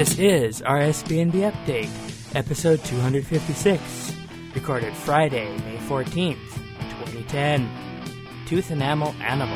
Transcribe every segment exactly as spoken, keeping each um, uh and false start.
This is R S B N B Update, episode two hundred fifty-six, recorded Friday, May fourteenth, twenty ten. Tooth enamel animals.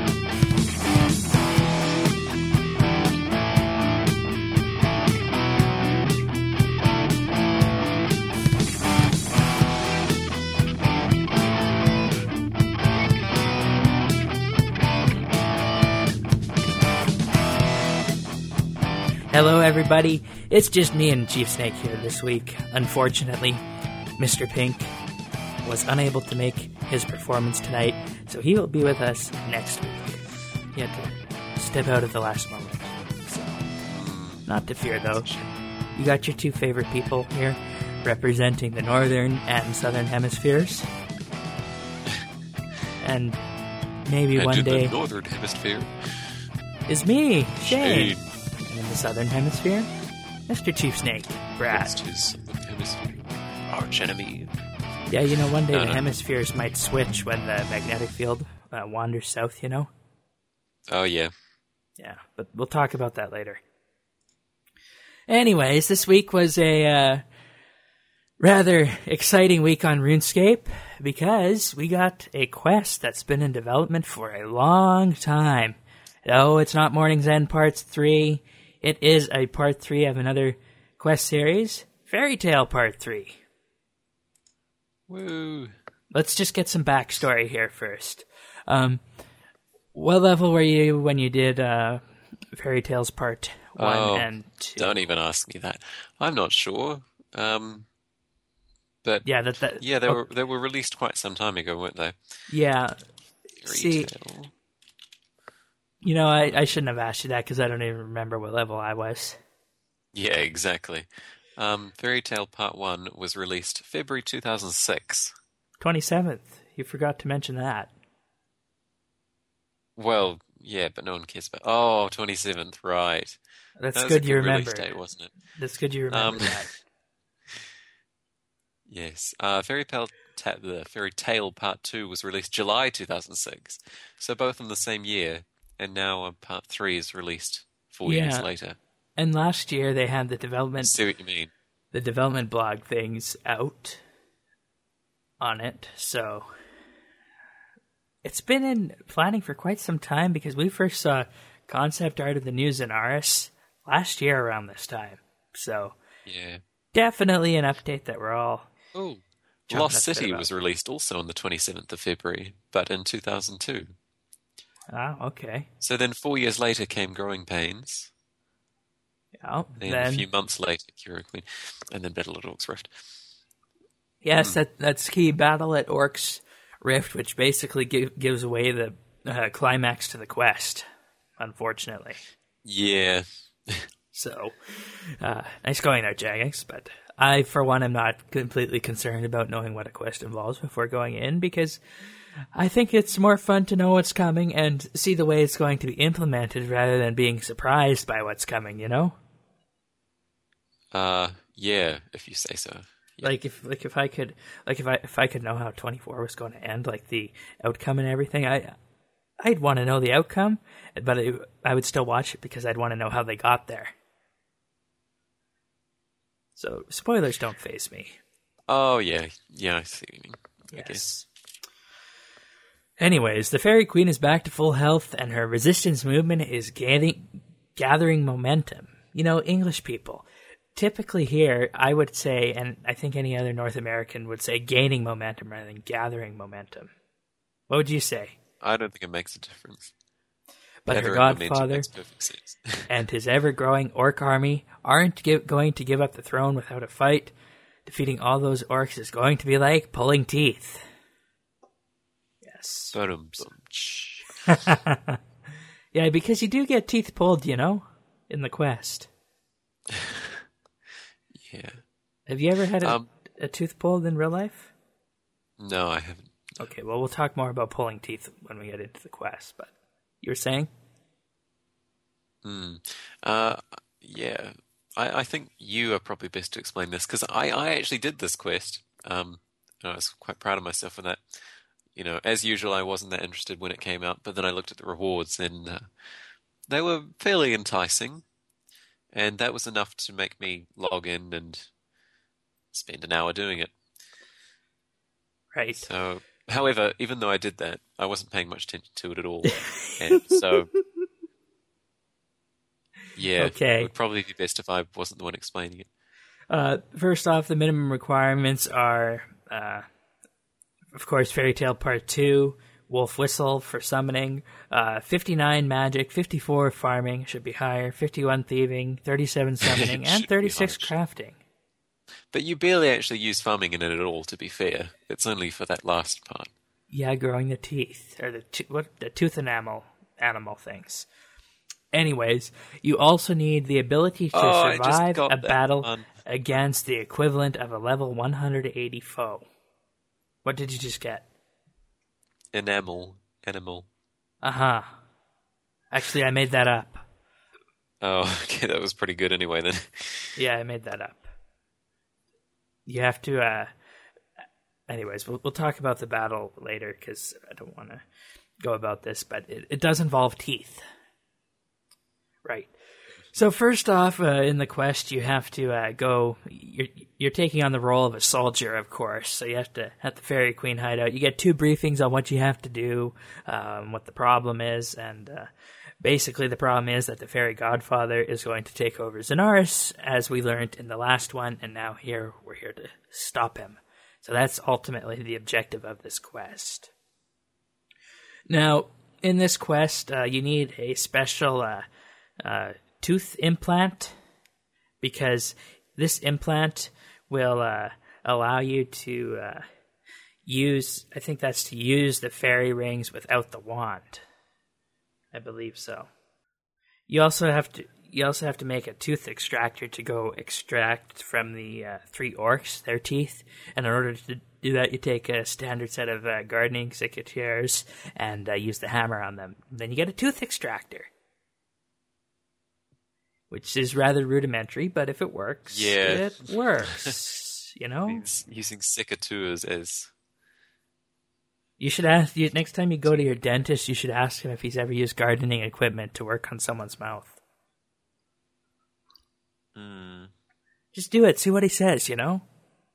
Hello everybody, it's just me and Chief Snake here this week. Unfortunately, Mister Pink was unable to make his performance tonight, so he will be with us next week. He had to step out at the last moment, so not to fear though. You got your two favorite people here, representing the northern and southern hemispheres. And maybe and one day... the northern hemisphere is me, Shane. Shane. In the southern hemisphere, Mister Chief Snake, Brad. Next to southern hemisphere, arch enemy. Yeah, you know, one day no, the no. hemispheres might switch when the magnetic field uh, wanders south, you know? Oh, yeah. Yeah, but we'll talk about that later. Anyways, this week was a uh, rather exciting week on RuneScape because we got a quest that's been in development for a long time. Oh, it's not Morning's End Part three. It is a Part three of another quest series, Fairy Tale Part three. Woo. Let's just get some backstory here first. Um, what level were you when you did uh, Fairy Tales Part one oh, and two? Don't even ask me that. I'm not sure. Um, but yeah, that, that, yeah, they oh, were they were released quite some time ago, weren't they? Yeah. Fairy See, Tale. You know, I, I shouldn't have asked you that because I don't even remember what level I was. Yeah, exactly. Um, Fairy Tale Part one was released February two thousand six. twenty-seventh. You forgot to mention that. Well, yeah, but no one cares about... Oh, twenty-seventh, right. That's that was good a you good remember. release date, wasn't it? That's good you remember Um, that. Yes. Uh, Fairy Tale, ta- the Fairy Tale Part two was released July two thousand six. So both in the same year. And now uh, Part three is released four Yeah. years later. And last year they had the development... I see what you mean. the development blog things out on it, so it's been in planning for quite some time because we first saw concept art of the new Zenaris last year around this time. So Yeah. definitely an update that we're all Oh, jumping Lost up a bit City about. was released also on the twenty-seventh of February, but in two thousand two. Ah, okay. So then four years later came Growing Pains. Yeah, Then, then a few months later, Cure Queen, and then Battle at Orcs Rift. yes, Hmm. that that's key battle at Orcs Rift, which basically give, gives away the uh, climax to the quest. Unfortunately. Yeah. So, uh, nice going there, Jagex, but I, for one, am not completely concerned about knowing what a quest involves before going in, because I think it's more fun to know what's coming and see the way it's going to be implemented rather than being surprised by what's coming, you know? Uh, yeah, if you say so. Yeah. Like if like if I could like if I if I could know how twenty-four was going to end, like the outcome and everything, I I'd want to know the outcome, but it, I would still watch it because I'd want to know how they got there. So spoilers don't faze me. Oh, yeah. Yeah, I see what you mean. I Yes. guess. Anyways, the Fairy Queen is back to full health, and her resistance movement is gathering gathering momentum. You know, English people. Typically here, I would say, and I think any other North American would say, gaining momentum rather than gathering momentum. What would you say? I don't think it makes a difference. But her Gathering momentum godfather makes perfect sense. and his ever-growing orc army aren't give, going to give up the throne without a fight. Defeating all those orcs is going to be like pulling teeth. Yes. Ba-dum, bum, Yeah, because you do get teeth pulled, you know, in the quest. Yeah. Have you ever had a, Um, a tooth pulled in real life? No, I haven't. Okay, well, we'll talk more about pulling teeth when we get into the quest, but you were saying? Mm. Uh, yeah. I, I think you are probably best to explain this, because I, I actually did this quest. Um, and I was quite proud of myself for that. You know, as usual, I wasn't that interested when it came out, but then I looked at the rewards, and uh, they were fairly enticing. and that was enough to make me log in and spend an hour doing it. Right. So, however, even though I did that, I wasn't paying much attention to it at all. And so, yeah, Okay. it would probably be best if I wasn't the one explaining it. Uh, first off, the minimum requirements are, uh, of course, Fairy Tale Part two, Wolf Whistle for summoning, uh, fifty-nine magic, fifty-four farming, should be higher, fifty-one thieving, thirty-seven summoning, and Should be thirty-six higher. crafting. But you barely actually use farming in it at all, to be fair. It's only for that last part. Yeah, growing the teeth, or the to- what the tooth enamel animal things. Anyways, you also need the ability to Oh, I just survive got a that battle one. against the equivalent of a level one hundred eighty foe. What did you just get? Enamel. Animal. Uh-huh. Actually, I made that up. Oh, okay, that was pretty good anyway then. Yeah, I made that up. You have to, uh... Anyways, we'll, we'll talk about the battle later, because I don't want to go about this, but it, it does involve teeth. Right. So first off, uh, in the quest, you have to uh, go. You're you're taking on the role of a soldier, of course. So you have to at the Fairy Queen hideout. You get two briefings on what you have to do, um, what the problem is, and uh, basically the problem is that the Fairy Godfather is going to take over Zenaris, as we learned in the last one, and now here we're here to stop him. So that's ultimately the objective of this quest. Now, in this quest, uh, you need a special uh, uh, tooth implant, because this implant will uh, allow you to uh, use, I think that's to use the fairy rings without the wand. I believe so. You also have to you also have to make a tooth extractor to go extract from the uh, three orcs their teeth, and in order to do that, you take a standard set of uh, gardening secateurs and uh, use the hammer on them. Then you get a tooth extractor, which is rather rudimentary, but if it works, Yeah. it works. You know, Means using secateurs as... you should ask. You, next time you go to your dentist, you should ask him if he's ever used gardening equipment to work on someone's mouth. Hmm. Just do it. See what he says. You know.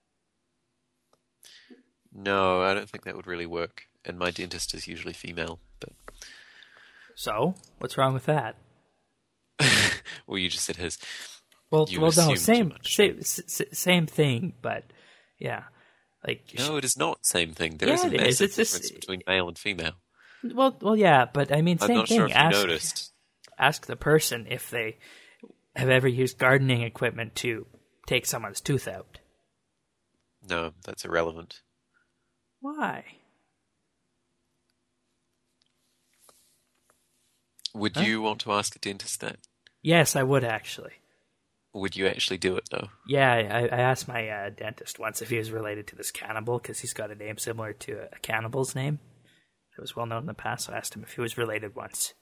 No, I don't think that would really work. And my dentist is usually female, but... So what's wrong with that? Well, you just said his. Well, You well, no, assume too same, much. same, s- s- same thing, but yeah, like No, it is not same thing. There Yeah, is a it is. massive It's just- difference between male and female. well, well, yeah, but I mean, I'm same not thing. sure if ask, you noticed. ask the person if they have ever used gardening equipment to take someone's tooth out. No, that's irrelevant. Why? Would Huh? you want to ask a dentist that? Yes, I would actually. Would you actually do it, though? Yeah, I, I asked my uh, dentist once if he was related to this cannibal, because he's got a name similar to a cannibal's name. It was well known in the past, so I asked him if he was related once.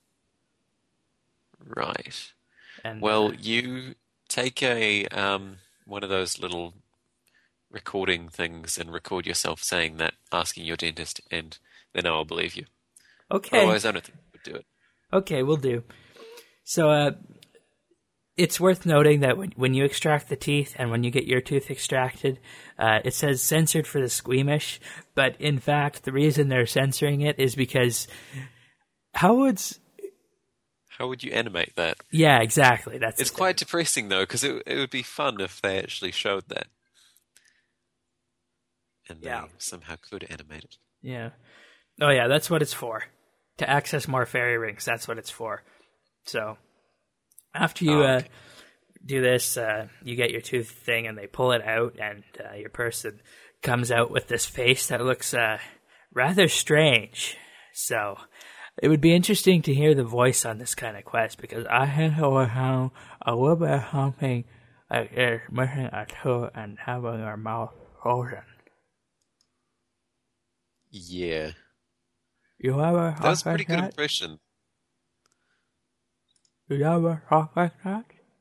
Right. And Well, uh, you take a um, one of those little recording things and record yourself saying that, asking your dentist, and then I'll believe you. okay, Otherwise, I don't think you would do it. okay, we'll do. So, uh, it's worth noting that when, when you extract the teeth and when you get your tooth extracted, uh, it says censored for the squeamish, but in fact, the reason they're censoring it is because how would... How would you animate that? Yeah, exactly. That's It's the quite thing. depressing, though, because it, it would be fun if they actually showed that. And they Yeah. somehow could animate it. Yeah. Oh, yeah, that's what it's for. To access more fairy rings, that's what it's for. So, after you Oh, uh, okay. do this, uh, you get your tooth thing and they pull it out, and uh, your person comes out with this face that looks uh, rather strange. So, it would be interesting to hear the voice on this kind of quest, because I think how a little bit something like is missing a tooth and having our mouth frozen. Yeah. You ever That was a talk pretty like good that? impression. You ever talk like that?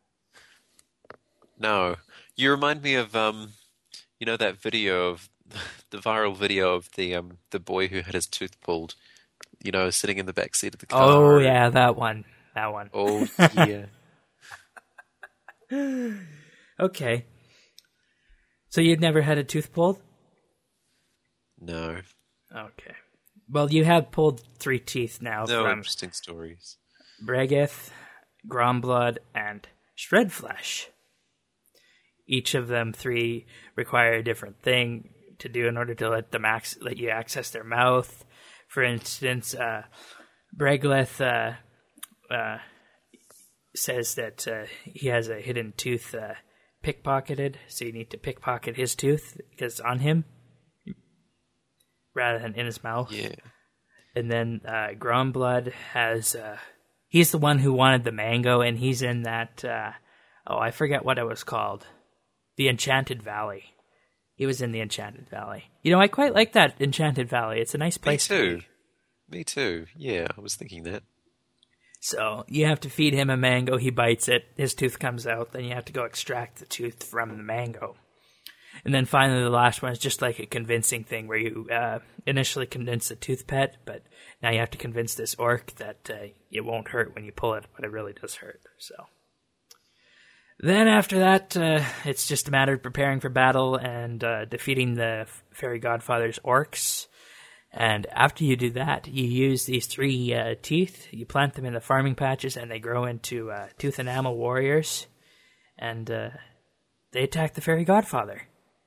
No. You remind me of, um, you know, that video of, the viral video of the um the boy who had his tooth pulled, you know, sitting in the back seat of the car. Oh, yeah, that one. That one. Oh, yeah. Okay. So you'd never had a tooth pulled? No. Okay. Well, you have pulled three teeth now No from interesting stories. Bregeth, Gromblood, and Shredflesh. Each of them three require a different thing to do in order to let them ac- let you access their mouth. For instance, uh, Bregleth uh, uh, says that uh, he has a hidden tooth uh, pickpocketed, so you need to pickpocket his tooth because it's on him rather than in his mouth. Yeah. And then uh, Gromblood has... Uh, he's the one who wanted the mango, and he's in that... Uh, oh, I forget what it was called. The Enchanted Valley. He was in the Enchanted Valley. You know, I quite like that Enchanted Valley. It's a nice place. Me too. To be. Me too. Yeah, I was thinking that. So you have to feed him a mango. He bites it. His tooth comes out. Then you have to go extract the tooth from the mango. And then finally, the last one is just like a convincing thing where you uh, initially convince the tooth pet, but now you have to convince this orc that uh, it won't hurt when you pull it, but it really does hurt. So then after that, uh, it's just a matter of preparing for battle and uh, defeating the Fairy Godfather's orcs. And after you do that, you use these three uh, teeth, you plant them in the farming patches, and they grow into uh, tooth enamel warriors. And uh, they attack the Fairy Godfather.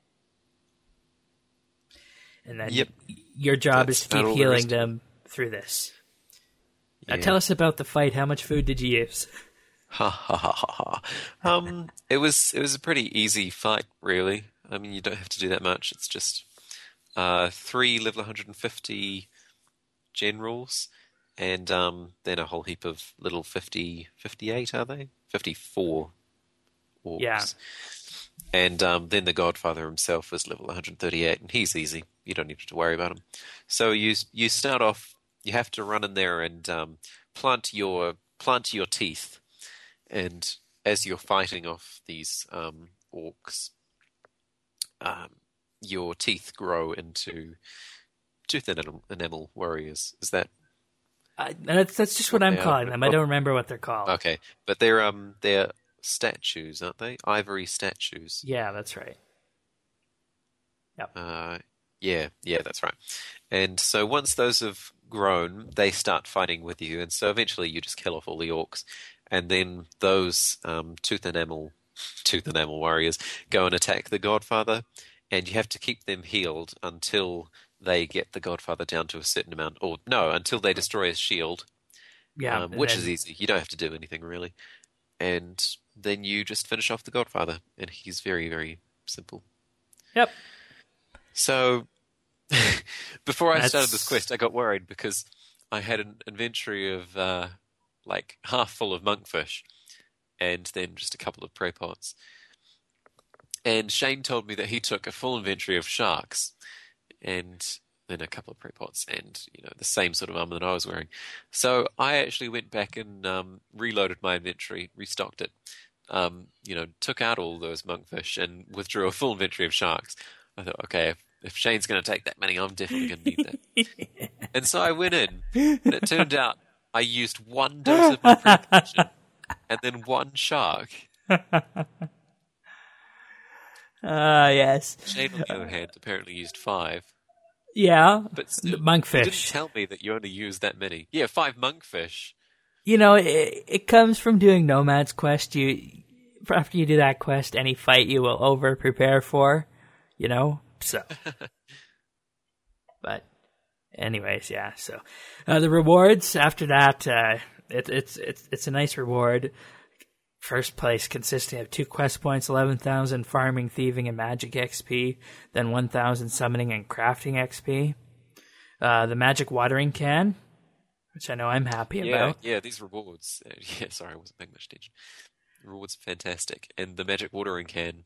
And then Yep. your job That's is to keep about all there healing is to it. them through this. Now Yeah. tell us about the fight. How much food did you use? Ha ha ha ha ha. Um, it was it was a pretty easy fight, really. I mean, you don't have to do that much. It's just uh, three level one hundred fifty generals, and um, then a whole heap of little fifty, fifty-eight, are they? fifty-four orcs. Yeah. And um, then the Godfather himself is level one hundred thirty-eight, and he's easy. You don't need to worry about him. So you you start off. You have to run in there and um, plant your plant your teeth. And as you're fighting off these um, orcs, um, your teeth grow into tooth enamel, enamel warriors. Is that I, that's that's just what, What I'm they are. calling them. I don't remember what they're called. okay? But they're um they're statues, aren't they? Ivory statues. Yeah, that's right. Yep. Uh, yeah, yeah, that's right. And so once those have grown, they start fighting with you, and so eventually you just kill off all the orcs. And then those um, tooth enamel, tooth enamel warriors go and attack the Godfather, and you have to keep them healed until they get the Godfather down to a certain amount, or no, until they destroy his shield, Yeah, um, and which then- is easy. You don't have to do anything really, and then you just finish off the Godfather, and he's very, very simple. Yep. So before I started That's- this quest, I got worried because I had an inventory of uh, like half full of monkfish, and then just a couple of prey pots. And Shane told me that he took a full inventory of sharks, and then a couple of prey pots, and you know the same sort of armor that I was wearing. So I actually went back and um, reloaded my inventory, restocked it. Um, you know, took out all those monkfish and withdrew a full inventory of sharks. I thought, okay, if, if Shane's going to take that many, I'm definitely going to need that. And so I went in, and it turned out I used one dose of my preparation and then one shark. Ah, yes. Shane, on the other hand, apparently used five. Yeah, But still, the you monkfish. didn't tell me that you only used that many. Yeah, five monkfish. You know, it, it comes from doing Nomad's Quest. You after you do that quest, any fight you will over prepare for. You know, so. But, anyways, yeah. So, uh, the rewards after that, uh, it, it's it's it's a nice reward. First place consisting of two quest points, eleven thousand farming, thieving, and magic X P, then one thousand summoning and crafting X P. Uh, the magic watering can, which I know I'm happy Yeah, about. yeah, these rewards. Uh, yeah, sorry, I wasn't paying much attention. The rewards are fantastic. And the magic watering can.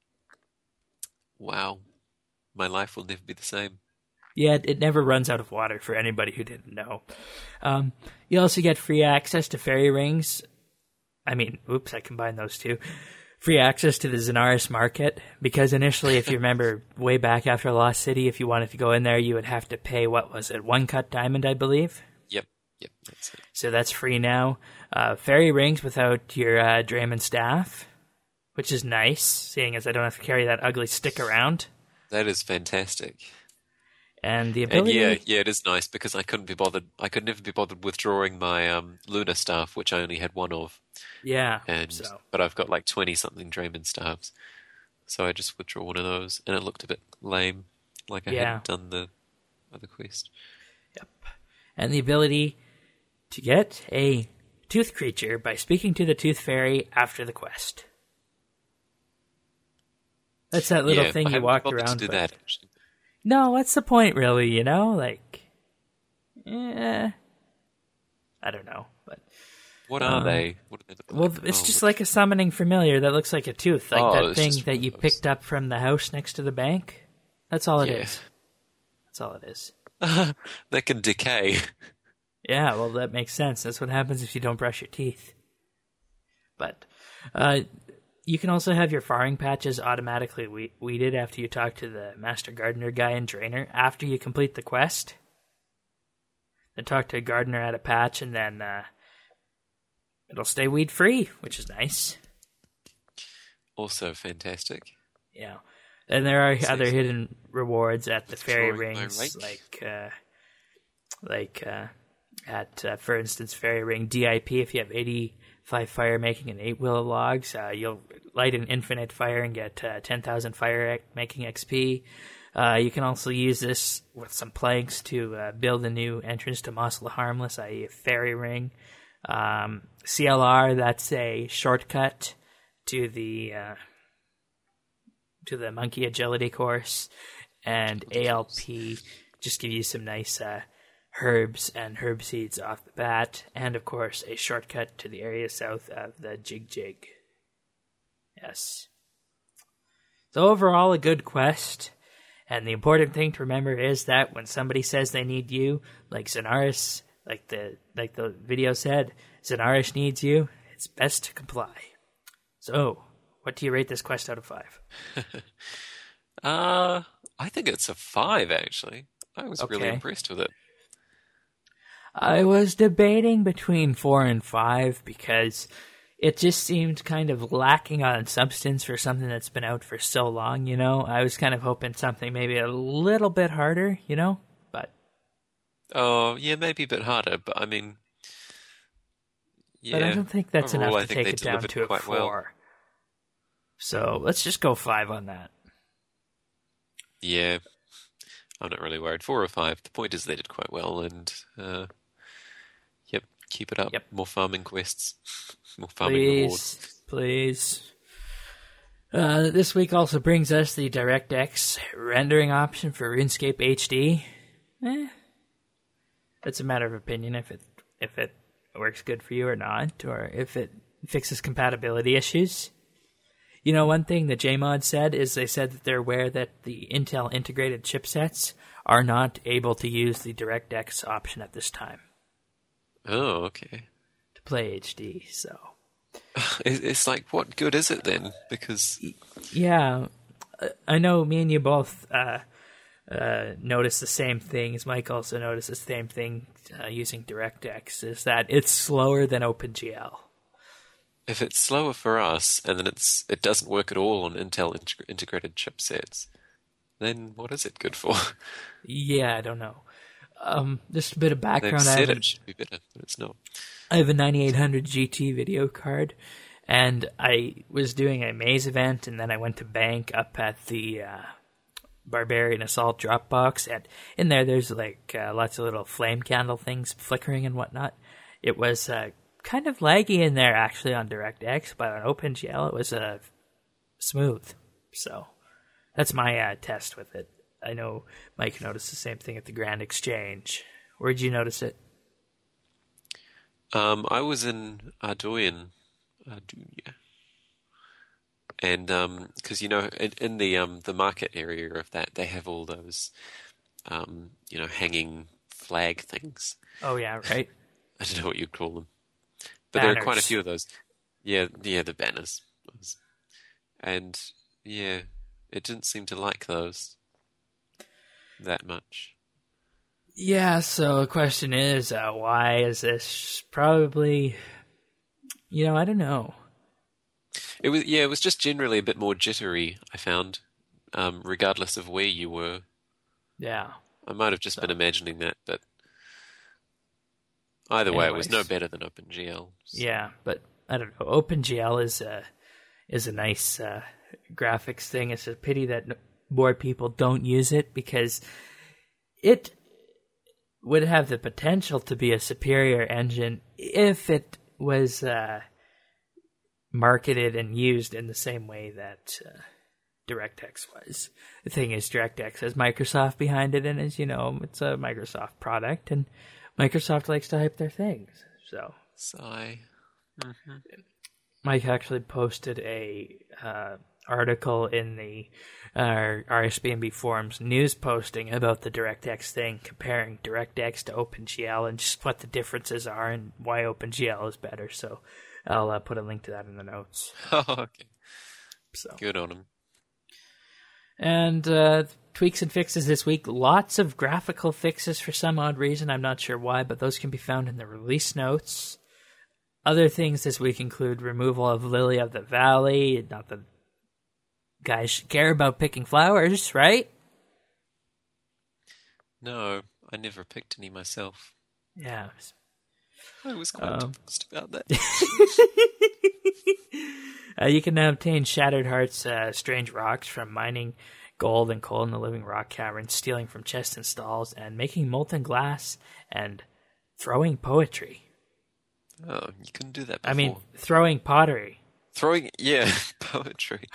Wow. My life will never be the same. Yeah, it never runs out of water for anybody who didn't know. Um, you also get free access to fairy rings. I mean, oops, I combined those two. Free access to the Zenaris market, because initially, if you remember, way back after Lost City, if you wanted to go in there, you would have to pay, what was it, one cut diamond, I believe? Yep, yep, that's it. So that's free now. Uh, fairy rings without your uh, Draymond staff. which is nice, seeing as I don't have to carry that ugly stick around. That is fantastic. And the ability... And yeah, yeah, it is nice because I couldn't be bothered. I could never be bothered withdrawing my um, Luna staff, which I only had one of. Yeah, and so. But I've got like twenty-something Draymond staffs. So I just withdraw one of those, and it looked a bit lame, like I yeah. hadn't done the other quest. Yep. And the ability to get a tooth creature by speaking to the Tooth Fairy after the quest. That's that little yeah, thing I you haven't walked bothered around to do with. that, actually. No, what's the point, really? You know, like, eh, I don't know, but what are um, they? What are they well, like? it's oh, just like a summoning familiar that looks like a tooth, like Oh, that it's thing just that you those. picked up from the house next to the bank. That's all it Yeah. is. That's all it is. they can decay. Yeah, well, that makes sense. That's what happens if you don't brush your teeth. But uh, you can also have your farming patches automatically we- weeded after you talk to the Master Gardener guy and Drainer after you complete the quest. Then talk to a gardener at a patch, and then uh, it'll stay weed free, which is nice. Also fantastic. Yeah, and there are Saves other hidden rewards at the fairy Drawing my rings, rake. like uh, like uh, at uh, for instance, fairy ring D I P. If you have eighty-five fire making and eight willow logs, uh, you'll light an infinite fire and get uh, ten thousand fire making X P. Uh, you can also use this with some planks to uh, build a new entrance to Mossel Harmless, that is a fairy ring. Um, C L R, that's a shortcut to the uh, to the monkey agility course, and A L P just give you some nice uh, herbs and herb seeds off the bat, and of course a shortcut to the area south of the Jig Jig. Yes. So overall, a good quest. And the important thing to remember is that when somebody says they need you, like Zenaris, like the like the video said, Zenaris needs you, it's best to comply. So, what do you rate this quest out of five? uh, I think it's a five, actually. I was really Okay. impressed with it. I was debating between four and five because it just seemed kind of lacking on substance for something that's been out for so long, you know? I was kind of hoping something maybe a little bit harder, you know? But Oh, yeah, maybe a bit harder, but I mean, yeah. but I don't think that's Overall, enough I to think take they it down delivered to a quite four. well. So let's just go five on that. Yeah, I'm not really worried. Four or five. The point is they did quite well, and uh, yep, keep it up. Yep. More farming quests, more farming rewards. Please, please. Uh, this week also brings us the DirectX rendering option for RuneScape H D. Eh, it's a matter of opinion if it if it works good for you or not, or if it fixes compatibility issues. You know, one thing that Jmod said is they said that they're aware that the Intel integrated chipsets are not able to use the DirectX option at this time Oh, okay. to play H D, so... It- It's like, what good is it then? Because Yeah, uh, I know me and you both uh, uh, noticed the same things. Mike also noticed the same thing uh, using DirectX, is that it's slower than OpenGL. if it's slower for us, and then it's it doesn't work at all on Intel integ- integrated chipsets, then what is it good for? Yeah, I don't know. Um, just a bit of They've background. I said have, a, it should be better, but it's not. I have a ninety-eight hundred G T video card, and I was doing a maze event, and then I went to bank up at the uh, Barbarian Assault Dropbox, and in there there's like uh, lots of little flame candle things flickering and whatnot. It was uh, kind of laggy in there actually on DirectX, but on OpenGL it was uh, smooth. So that's my uh, test with it. I know Mike noticed the same thing at the Grand Exchange. Where'd you notice it? Um, I was in Ardoyan, Arduya, and um, because you know, in, in the um the market area of that, they have all those um you know hanging flag things. Oh yeah, right. I don't know what you'd call them, but there are quite a Banners. few of those. Yeah, yeah, the banners, and yeah, it didn't seem to like those that much. Yeah, so the question is, uh, why is this? Probably, you know, I don't know. It was yeah, it was just generally a bit more jittery, I found, um, regardless of where you were. Yeah. I might have just So, been imagining that, but either way, it was no anyways, better than OpenGL. yeah, but I don't know. OpenGL is a is a nice uh, graphics thing. It's a pity that n- more people don't use it because it would have the potential to be a superior engine if it was uh, marketed and used in the same way that uh, DirectX was. The thing is, DirectX has Microsoft behind it, and as you know, it's a Microsoft product, and Microsoft likes to hype their things. So, Sigh. Mm-hmm. Mike actually posted a uh, article in the uh, R S B N B forums news posting about the DirectX thing, comparing DirectX to OpenGL and just what the differences are and why OpenGL is better. So, I'll uh, put a link to that in the notes. Oh, okay. So. Good on him. And uh, tweaks and fixes this week. Lots of graphical fixes for some odd reason. I'm not sure why, but those can be found in the release notes. Other things this week include removal of Lily of the Valley. Not that guys should care about picking flowers, right? No, I never picked any myself. Yeah. I was quite Um, confused about that. uh, you can now obtain Shattered Heart's uh, strange rocks from mining gold and coal in the living rock caverns, stealing from chests and stalls, and making molten glass and throwing poetry. Oh, you couldn't do that before. I mean, throwing pottery. Throwing, yeah, poetry.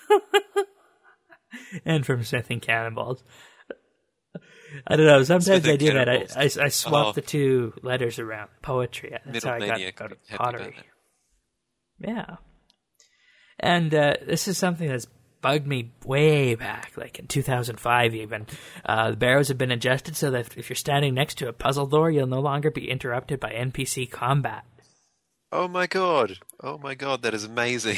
And from smithing cannonballs. I don't know. Sometimes Smithing I do that. I, cannonballs. I, I swap Oh. the two letters around. Poetry. That's Middle how I got, Maniac got would be happy about pottery. that. Yeah. And uh, this is something that's bugged me way back, like in two thousand five even. Uh, the barrows have been adjusted so that if you're standing next to a puzzle door, you'll no longer be interrupted by N P C combat. Oh my god. Oh my god, that is amazing.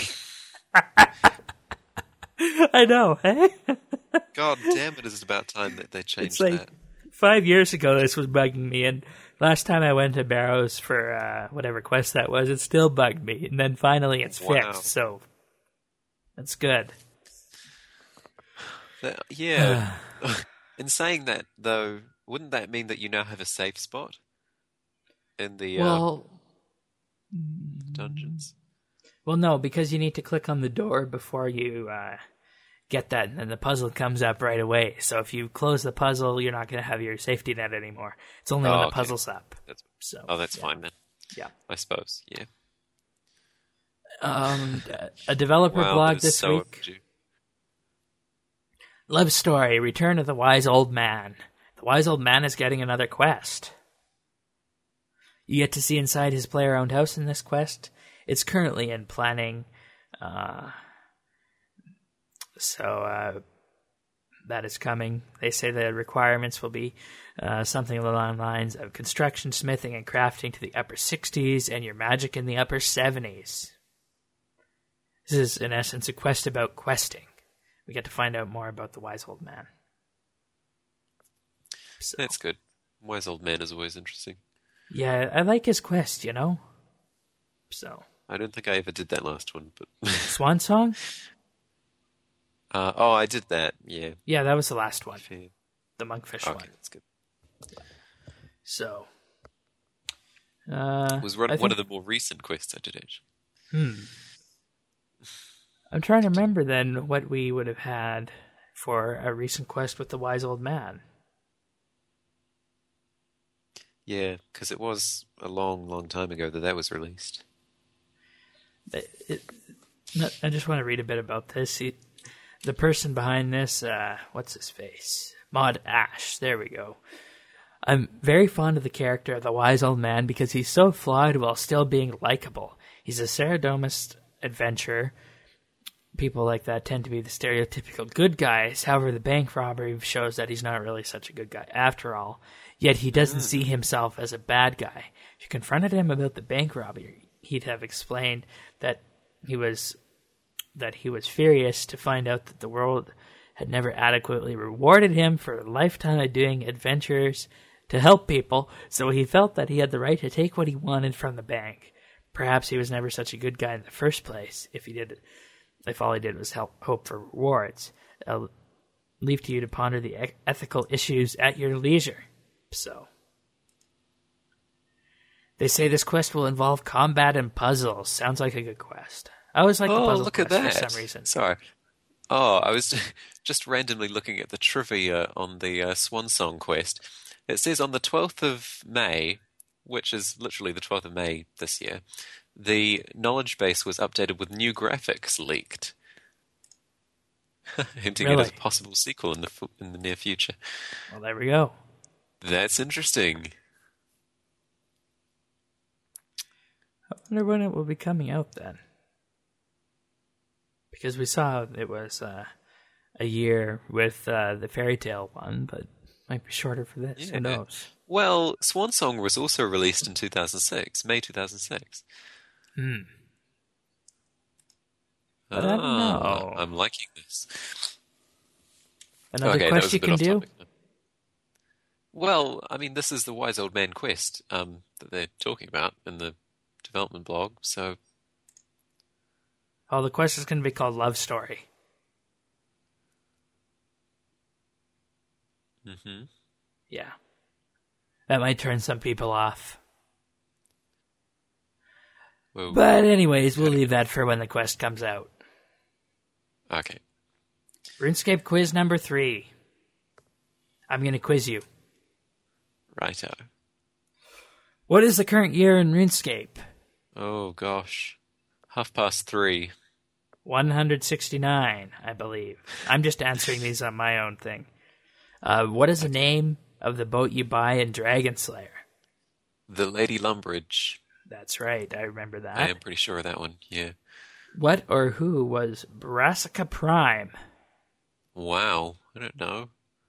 I know, eh? God damn it, is about time that they changed It's like that. five years ago this was bugging me, and last time I went to Barrows for uh, whatever quest that was, it still bugged me, and then finally it's Wow. fixed, so that's good. That- yeah. In saying that, though, wouldn't that mean that you now have a safe spot in the um, Well, dungeons? well, no, because you need to click on the door before you uh, get that, and then the puzzle comes up right away. So if you close the puzzle, you're not going to have your safety net anymore. It's only Oh, when the okay. puzzle's up. That's, So oh, that's yeah. fine then. Yeah. I suppose. Yeah. Um, a developer Wow, blog that is this so week. overdue. Love story, Return of the Wise Old Man. The Wise Old Man is getting another quest. You get to see inside his player-owned house in this quest. It's currently in planning. Uh, so uh, that is coming. They say the requirements will be uh, something along the lines of construction, smithing, and crafting to the upper sixties and your magic in the upper seventies. This is, in essence, a quest about questing. We get to find out more about the Wise Old Man. So, That's good. Wise Old Man is always interesting. yeah, I like his quest, you know? So, I don't think I ever did that last one, but Swan Song? uh, oh, I did that. Yeah, Yeah, that was the last one. fair. The Monkfish Okay, one. that's good. So, uh, It was one, I one think- of the more recent quests I did actually. Hmm. I'm trying to remember then what we would have had for a recent quest with the Wise Old Man. Yeah, because it was a long, long time ago that that was released. It, it, no, I just want to read a bit about this. He, the person behind this, uh, what's his face? Maud Ash. There we go. I'm very fond of the character of the Wise Old Man because he's so flawed while still being likable. He's a Saradomist adventurer. People like that tend to be the stereotypical good guys. However, the bank robbery shows that he's not really such a good guy after all. Yet he doesn't see himself as a bad guy. If you confronted him about the bank robbery, he'd have explained that he was that he was furious to find out that the world had never adequately rewarded him for a lifetime of doing adventures to help people, so he felt that he had the right to take what he wanted from the bank. perhaps he was never such a good guy in the first place if he did, if all he did was help hope for rewards. I'll leave to you to ponder the e- ethical issues at your leisure. So, they say this quest will involve combat and puzzles. Sounds like a good quest. I always like oh, the puzzle look quest at that. for some reason. Sorry. Oh, I was just randomly looking at the trivia on the uh, Swan Song quest. It says on the twelfth of May, which is literally the twelfth of May this year, the knowledge base was updated with new graphics leaked, hinting Really? at a possible sequel in the fu- in the near future. Well, there we go. That's interesting. I wonder when it will be coming out then. Because we saw it was uh, a year with uh, the Fairy Tale one, but might be shorter for this. Yeah. Who knows? Well, Swan Song was also released in two thousand six, May two thousand six. Hmm. But I don't know. I'm liking this. Another Okay, that quest was a you bit can off do? topic. Well, I mean, this is the Wise Old Man quest um, that they're talking about in the development blog, so... Oh, the quest is going to be called Love Story. Mm-hmm. Yeah. That might turn some people off. Well, But anyways, we'll leave that for when the quest comes out. okay. RuneScape quiz number three. I'm going to quiz you. Righto. What is the current year in RuneScape? Oh, gosh. Half past three. one hundred sixty-nine, I believe. I'm just answering these on my own thing. Uh, what is the name of the boat you buy in Dragon Slayer? The Lady Lumbridge. That's right, I remember that. I am pretty sure of that one, yeah. What or who was Brassica Prime? Wow. I don't know.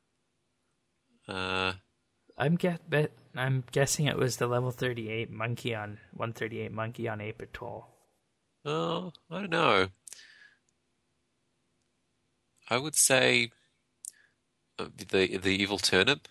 Uh, I'm get bet I'm guessing it was the level thirty-eight monkey on one thirty-eight monkey on Ape Atoll. oh, I don't know. I would say uh, the the evil turnip.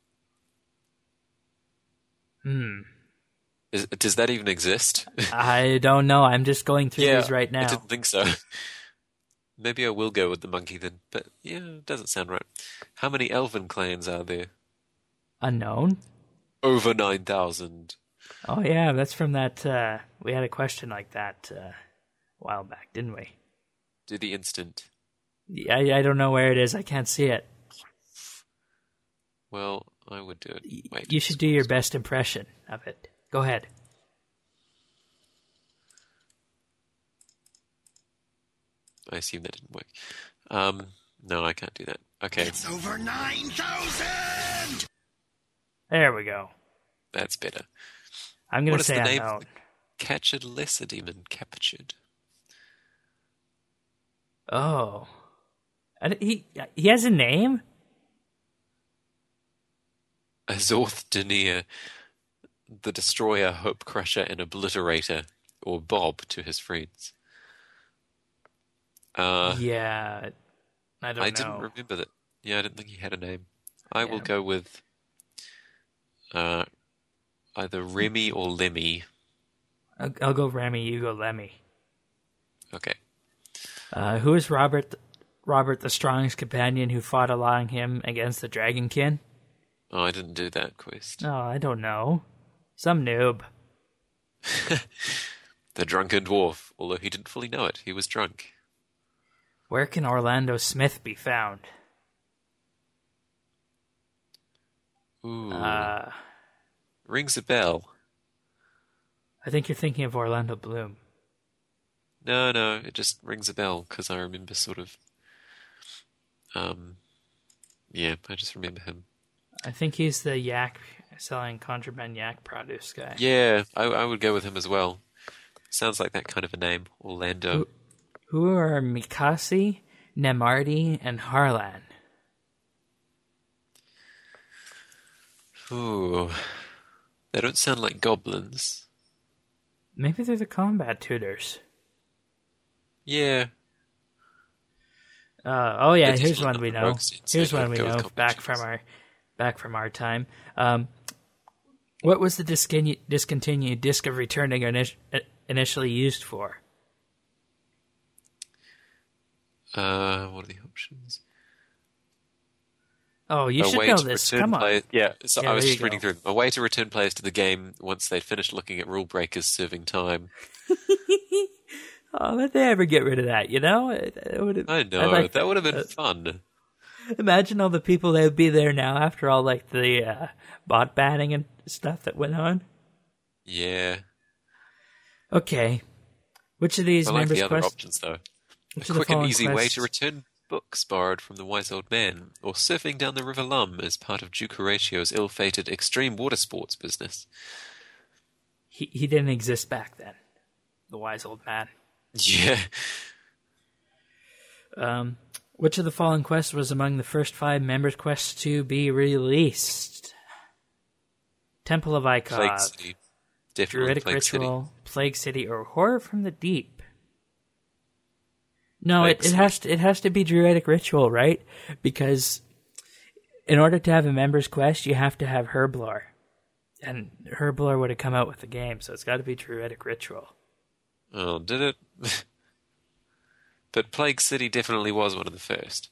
Hmm. Is, does that even exist? I don't know. I'm just going through yeah, these right now. I didn't think so. Maybe I will go with the monkey then, but yeah, it doesn't sound right. How many elven clans are there? Unknown? Over nine thousand. Oh yeah, that's from that, uh, we had a question like that uh, a while back, didn't we? Do the instant. I, I don't know where it is. I can't see it. Well, I would do it. Wait, You should do your best impression of it. Go ahead. I assume that didn't work. Um, no, I can't do that. Okay, It's over nine thousand! There we go. that's better. I'm going What to is say the name unknown. of the captured lesser demon? Captured. Oh. I d- He, he has a name? Azorth Denier, the Destroyer, Hope Crusher, and Obliterator, or Bob to his friends. Uh, yeah. I don't I know. didn't remember that. Yeah, I didn't think he had a name. I will Yeah. go with uh, either Remy or Lemmy. I'll, I'll go Remy, you go Lemmy. Okay. Uh, who is Robert Robert the Strong's companion who fought along him against the Dragonkin? Oh, I didn't do that quest. Oh, I don't know. Some noob. The Drunken Dwarf, although he didn't fully know it. He was drunk. Where can Orlando Smith be found? Ooh. Uh, Rings a bell. I think you're thinking of Orlando Bloom. No, no, it just rings a bell because I remember sort of. Um, yeah, I just remember him. I think he's the yak selling contraband yak produce guy. Yeah, I, I would go with him as well. Sounds like that kind of a name, Orlando. Who, who are Mikasi, Nemardi, and Harlan? Ooh, they don't sound like goblins. Maybe they're the combat tutors. Yeah, Uh, oh yeah, They're here's just one not we the know. rogues, so Here's I'd one we go with know combat back tutors. from our back from our time. Um, what was the disconu- discontinued Disc of Returning ini- initially used for? Uh, what are the options? Oh, you a should way know to this. return Come on. Players, yeah, so Yeah, I was there just you reading go. through them. A way to return players to the game once they'd finished looking at rule breakers serving time. Oh, let they ever get rid of that, you know? It, it would, I know, like that would have been uh, fun. Imagine all the people that would be there now after all, like, the uh, bot banning and stuff that went on. Yeah. Okay. Which of these I like members' the other quest- options, though. which A of the quick and following easy way quests- to return books borrowed from the Wise Old Man, or surfing down the River Lum as part of Duke Horatio's ill-fated extreme water sports business. He, he didn't exist back then, the wise old man. Yeah. Um, which of the following quests was among the first five members' quests to be released? Temple of Plague Icod, City. Definitely Druidic Plague Ritual, City. Plague City, or Horror from the Deep? No, Plague it, it City. has to it has to be Druidic Ritual, right? Because in order to have a member's quest, you have to have Herblore. And Herblore would have come out with the game, so it's got to be Druidic Ritual. Oh, did it? But Plague City definitely was one of the first.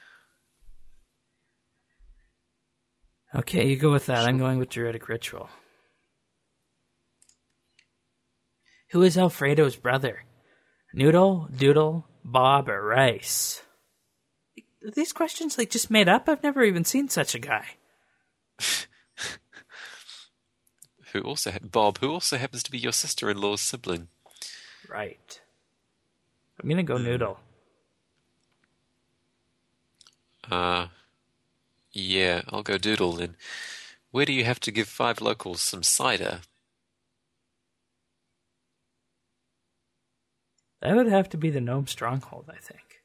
Okay, you go with that. I'm going with Druidic Ritual. Who is Alfredo's brother? Noodle, Doodle, Bob, or Rice? Are these questions like just made up? I've never even seen such a guy. Who also ha- Bob, who also happens to be your sister-in-law's sibling. Right. I'm gonna go Noodle. Uh, yeah, I'll go Doodle then. Where do you have to give five locals some cider? That would have to be the Gnome Stronghold, I think.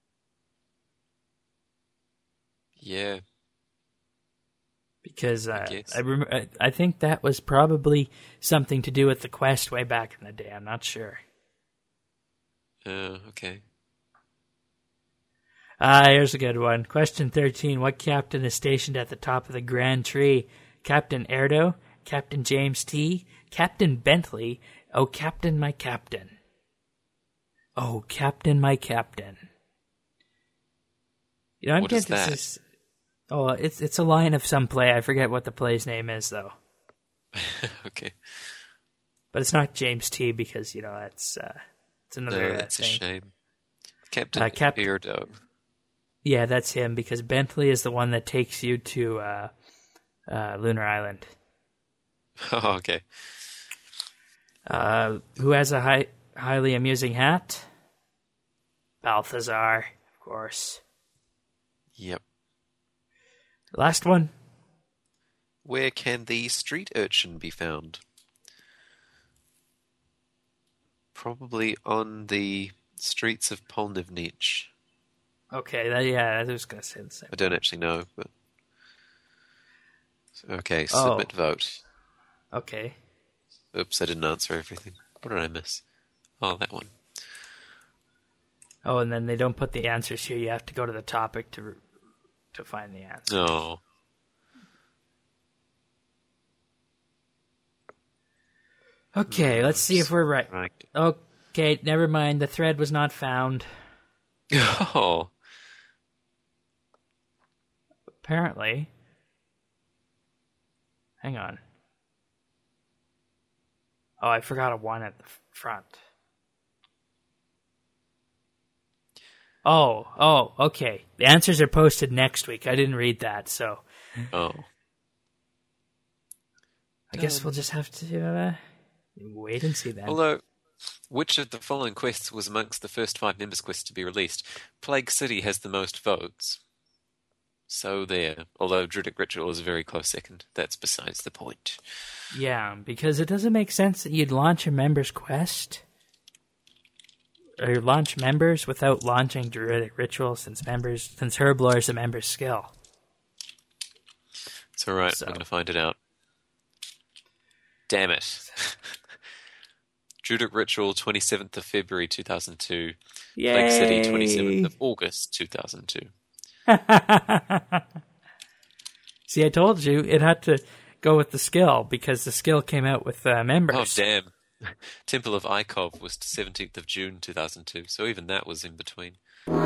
Yeah, Because uh, guess. I, rem- I I think that was probably something to do with the quest way back in the day. I'm not sure. uh, okay. Ah, here's a good one. Question thirteen. What captain is stationed at the top of the Grand Tree? Captain Erdo? Captain James T? Captain Bentley? Oh, Captain, my Captain. Oh, Captain, my Captain. You know, I'm What is getting that? this. Oh, it's it's a line of some play. I forget what the play's name is, though. Okay. But it's not James T because, you know, that's uh, it's another No, uh, that's a thing. shame. Captain Uh, Cap- Beardo. Yeah, that's him because Bentley is the one that takes you to uh, uh, Lunar Island. Oh, okay. Uh, who has a high, highly amusing hat? Balthazar, of course. Yep. Last one. Where can the street urchin be found? Probably on the streets of Polnivnich. Okay, that, yeah, I was going to say the same. I don't actually know, but... Okay, Oh. submit vote. Okay. Oops, I didn't answer everything. What did I miss? Oh, that one. Oh, and then they don't put the answers here. You have to go to the topic to to find the answer. No. Okay, let's see if we're right. Right. Okay, never mind. The thread was not found. Oh. Apparently. Hang on. Oh, I forgot a one at the f- front. Oh, oh, okay. The answers are posted next week. I didn't read that, so Oh. I guess we'll just have to uh, wait and see then. Although, which of the following quests was amongst the first five members' quests to be released? Plague City has the most votes. So there. Although Druidic Ritual is a very close second. That's besides the point. Yeah, because it doesn't make sense that you'd launch a member's quest or launch members without launching Druidic Ritual, since members since Herblore is a member's skill. It's alright, So- I'm going to find it out. Damn it. Druidic Ritual, twenty-seventh of February two thousand two. Yay! Plague City, twenty-seventh of August two thousand two. See, I told you it had to go with the skill because the skill came out with uh, members. Oh, damn. Temple of Ikov was seventeenth of June two thousand two, so even that was in between.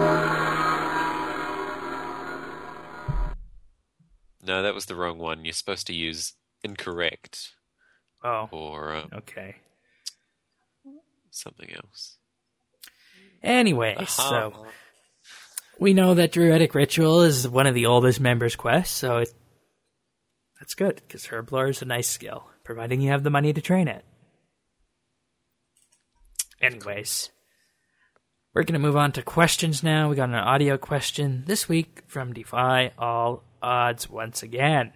No, that was the wrong one. You're supposed to use incorrect Oh, or uh, okay. something else. Anyway, Aha. so we know that Druidic Ritual is one of the oldest members' quests, so it, that's good, because Herblore is a nice skill, providing you have the money to train it. Anyways, we're going to move on to questions now. We got an audio question this week from Defy All Odds once again.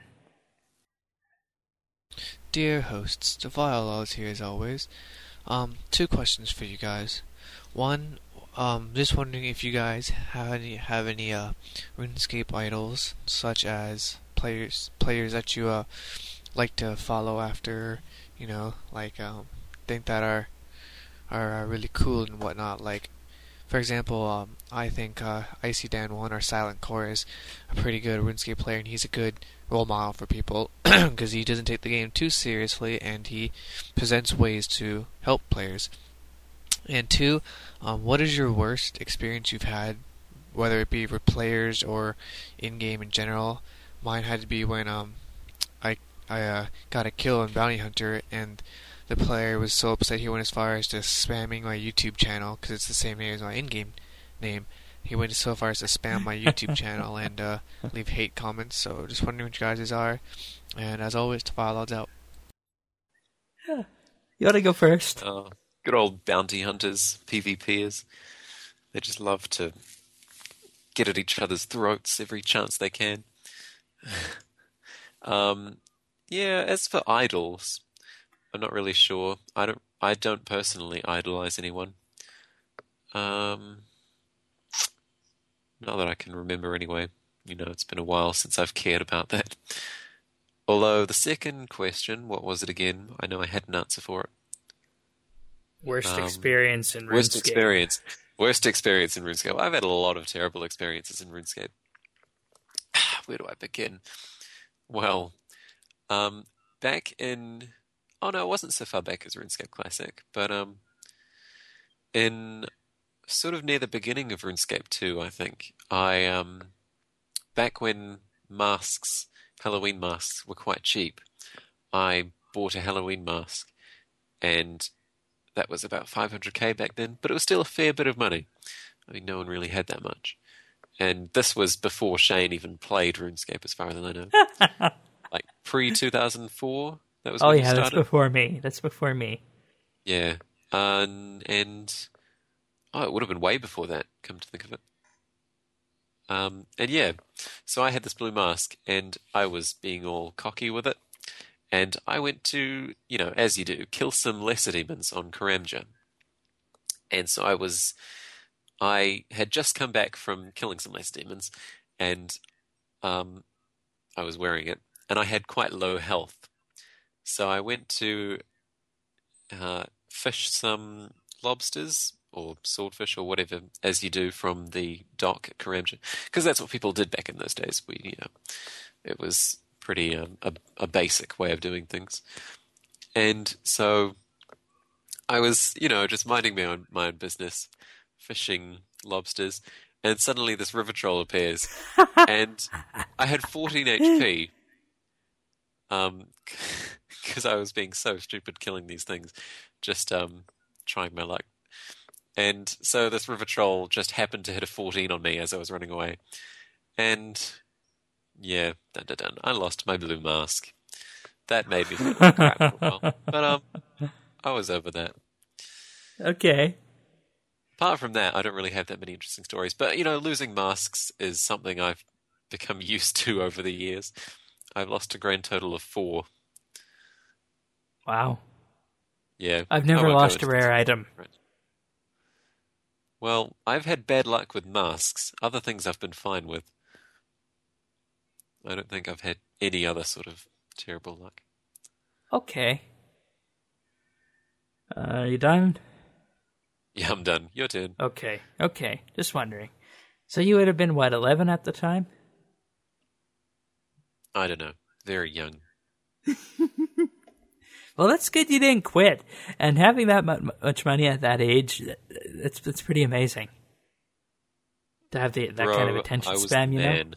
Dear hosts, Defy All Odds here as always. Um, two questions for you guys. One, um, just wondering if you guys have any have any uh RuneScape idols, such as players players that you uh like to follow after, you know, like um think that are are uh, really cool and whatnot. Like, for example, um, I think uh, Icy Dan one or Silent Core is a pretty good RuneScape player, and he's a good role model for people because he doesn't take the game too seriously, and he presents ways to help players. And two, um, what is your worst experience you've had, whether it be with players or in game in general? Mine had to be when um I I uh, got a kill in Bounty Hunter, and the player was so upset he went as far as just spamming my YouTube channel because it's the same name as my in-game name. He went so far as to spam my YouTube channel and uh, leave hate comments. So just wondering what you guys are. And as always, to file odds out. You ought to go first. Oh, good old bounty hunters, PvPers. They just love to get at each other's throats every chance they can. um, yeah, as for idols, I'm not really sure. I don't. I don't personally idolize anyone. Um, not that I can remember, anyway. You know, it's been a while since I've cared about that. Although the second question, what was it again? I know I had an answer for it. Worst Um, experience in RuneScape. Worst experience. Worst experience in RuneScape. I've had a lot of terrible experiences in RuneScape. Where do I begin? Well, um, back in. Oh no, it wasn't so far back as RuneScape Classic, but um, in sort of near the beginning of RuneScape two, I think, I um, back when masks, Halloween masks, were quite cheap, I bought a Halloween mask, and that was about five hundred k back then, but it was still a fair bit of money. I mean, no one really had that much. And this was before Shane even played RuneScape, as far as I know. Like pre two thousand four. That was Oh when yeah, you that's started. before me. That's before me. Yeah, um, and oh, it would have been way before that. Come to think of it. Um, and yeah, so I had this blue mask, and I was being all cocky with it, and I went to, you know, as you do, kill some lesser demons on Karamja. And so I was, I had just come back from killing some lesser demons, and um, I was wearing it, and I had quite low health. So I went to uh, fish some lobsters or swordfish or whatever, as you do from the dock at Karamja, because that's what people did back in those days. We, you know, it was pretty um, a, a basic way of doing things. And so I was, you know, just minding my own, my own business, fishing lobsters, and suddenly this river troll appears, and I had fourteen H P. Um, because I was being so stupid killing these things, just um, trying my luck. And so this river troll just happened to hit a fourteen on me as I was running away. And yeah, dun dun dun, I lost my blue mask. That made me feel like crap for a while. But um, I was over that. Okay. Apart from that, I don't really have that many interesting stories. But, you know, losing masks is something I've become used to over the years. I've lost a grand total of four. Wow. Yeah. I've I never won't go lost a into rare this. item. Well, I've had bad luck with masks. Other things I've been fine with. I don't think I've had any other sort of terrible luck. Okay. Uh, you done? Yeah, I'm done. Your turn. Okay. Okay. Just wondering. So you would have been, what, eleven at the time? I don't know. Very young. Well, that's good you didn't quit. And having that mu- much money at that age, that's that's pretty amazing. To have the, that Bro, kind of attention I was span, the you know? man.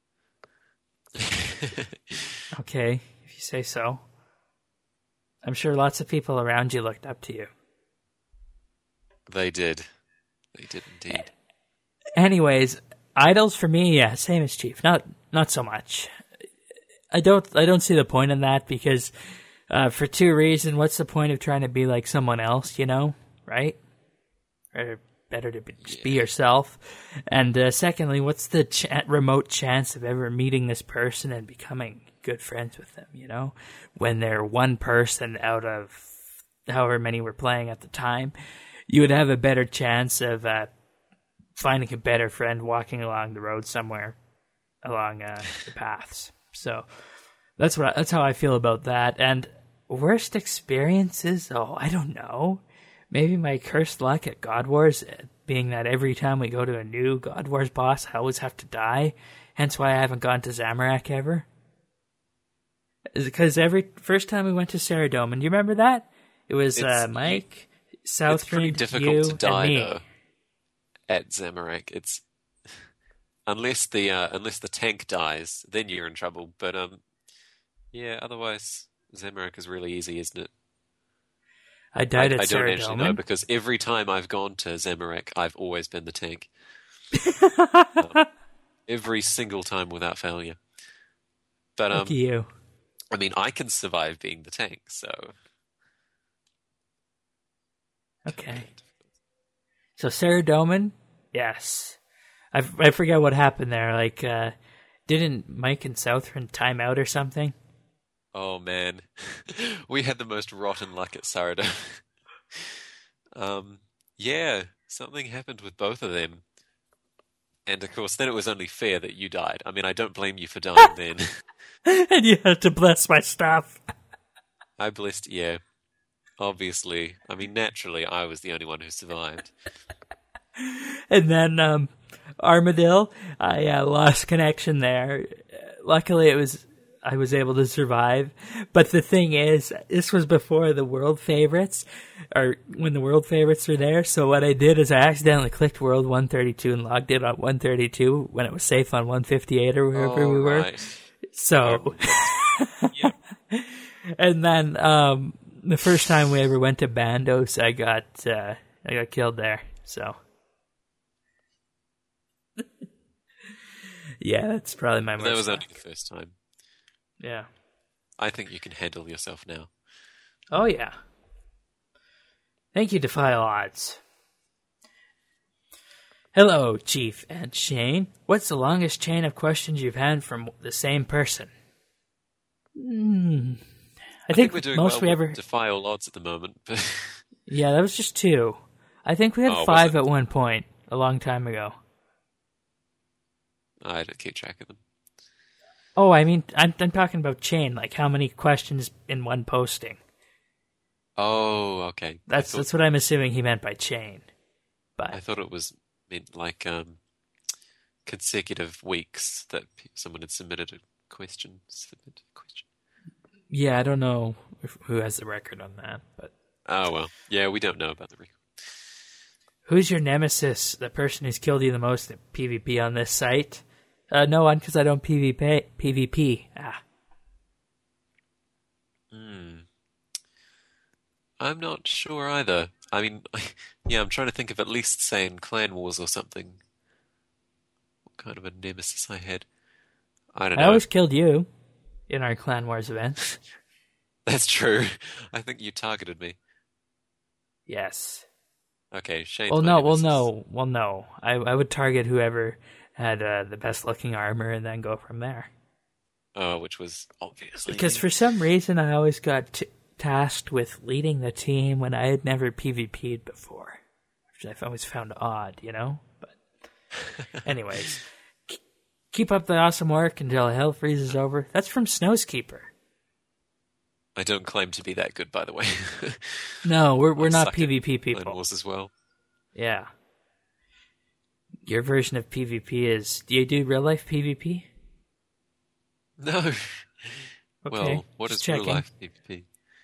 Okay, if you say so. I'm sure lots of people around you looked up to you. They did. They did indeed. Anyways, idols for me, yeah, same as Chief. Not not so much. I don't I don't see the point in that because uh, for two reasons. What's the point of trying to be like someone else, you know? Right? Or better to be, just be yourself. And uh, secondly, what's the ch- remote chance of ever meeting this person and becoming good friends with them, you know? When they're one person out of however many were playing at the time, you would have a better chance of uh, finding a better friend walking along the road somewhere along uh, the paths. So that's what I, that's how I feel about that. And worst experiences? Oh, I don't know. Maybe my cursed luck at God Wars, being that every time we go to a new God Wars boss, I always have to die. Hence why I haven't gone to Zamorak ever. Because every first time we went to Saradomin, do you remember that? It was uh, Mike, Southwind, It's pretty difficult you, to die and me. though. At Zamorak, it's unless the uh, unless the tank dies, then you're in trouble. But um, yeah. Otherwise, Zamorak is really easy, isn't it? I died I, at I don't actually know Saradomin. because every time I've gone to Zamorak, I've always been the tank. um, every single time without failure. But um, Lucky you. I mean, I can survive being the tank, so Okay. So Saradomin, yes. I, I forget what happened there. Like, uh, didn't Mike and Southwind time out or something? oh man, we had the most rotten luck at Sarado. um, yeah, something happened with both of them, and of course, then it was only fair that you died. I mean, I don't blame you for dying then. And you had to bless my stuff. I blessed, yeah. Obviously, I mean, naturally, I was the only one who survived. And then um, Armadillo, I uh, lost connection there. Luckily, it was I was able to survive. But the thing is, this was before the world favorites, or when the world favorites were there. So what I did is I accidentally clicked World one thirty-two and logged in on one thirty-two when it was safe on one fifty-eight or wherever oh, we were. Right. So, Yep. and then um, the first time we ever went to Bandos, I got uh, I got killed there. So, yeah, that's probably my. That worst was luck. only the first time. Yeah. I think you can handle yourself now. Oh yeah. Thank you, Defile Odds. Hello, Chief and Shane. What's the longest chain of questions you've had from the same person? Hmm. I, I think, think we're doing most well we ever. with Defy all odds at the moment, but Yeah, that was just two. I think we had Oh, was five it? at one point a long time ago. I don't keep track of them. Oh, I mean, I'm, I'm talking about chain, like how many questions in one posting. Oh, okay. That's I thought, that's what I'm assuming he meant by chain. But I thought it was meant like um, consecutive weeks that pe- someone had submitted a question. Submitted a question. yeah, I don't know if, who has the record on that. But Oh well, yeah, we don't know about the record. who's your nemesis? The person who's killed you the most in PvP on this site? Uh, no one, because I don't PvP. PvP. Ah, Hmm. I'm not sure either. I mean, yeah, I'm trying to think of at least saying Clan Wars or something. What kind of a nemesis I had? I don't I know. always killed you in our Clan Wars events. That's true. I think you targeted me. Yes. Okay, Shane's Well, my no. Well, nemesis. no. Well, no. I I would target whoever had uh, the best looking armor and then go from there. Oh, which was obviously Because me. for some reason I always got t- tasked with leading the team when I had never PvP'd before, which I've always found odd, you know? But anyways, k- keep up the awesome work until hell freezes over. That's from Snowskeeper. I don't claim to be that good, by the way. No, we're we're I not suck at PvP Clan people. Wars as well. Yeah. Your version of PvP is, do you do real life PvP? No. Okay, Well, what just is real checking. life PvP?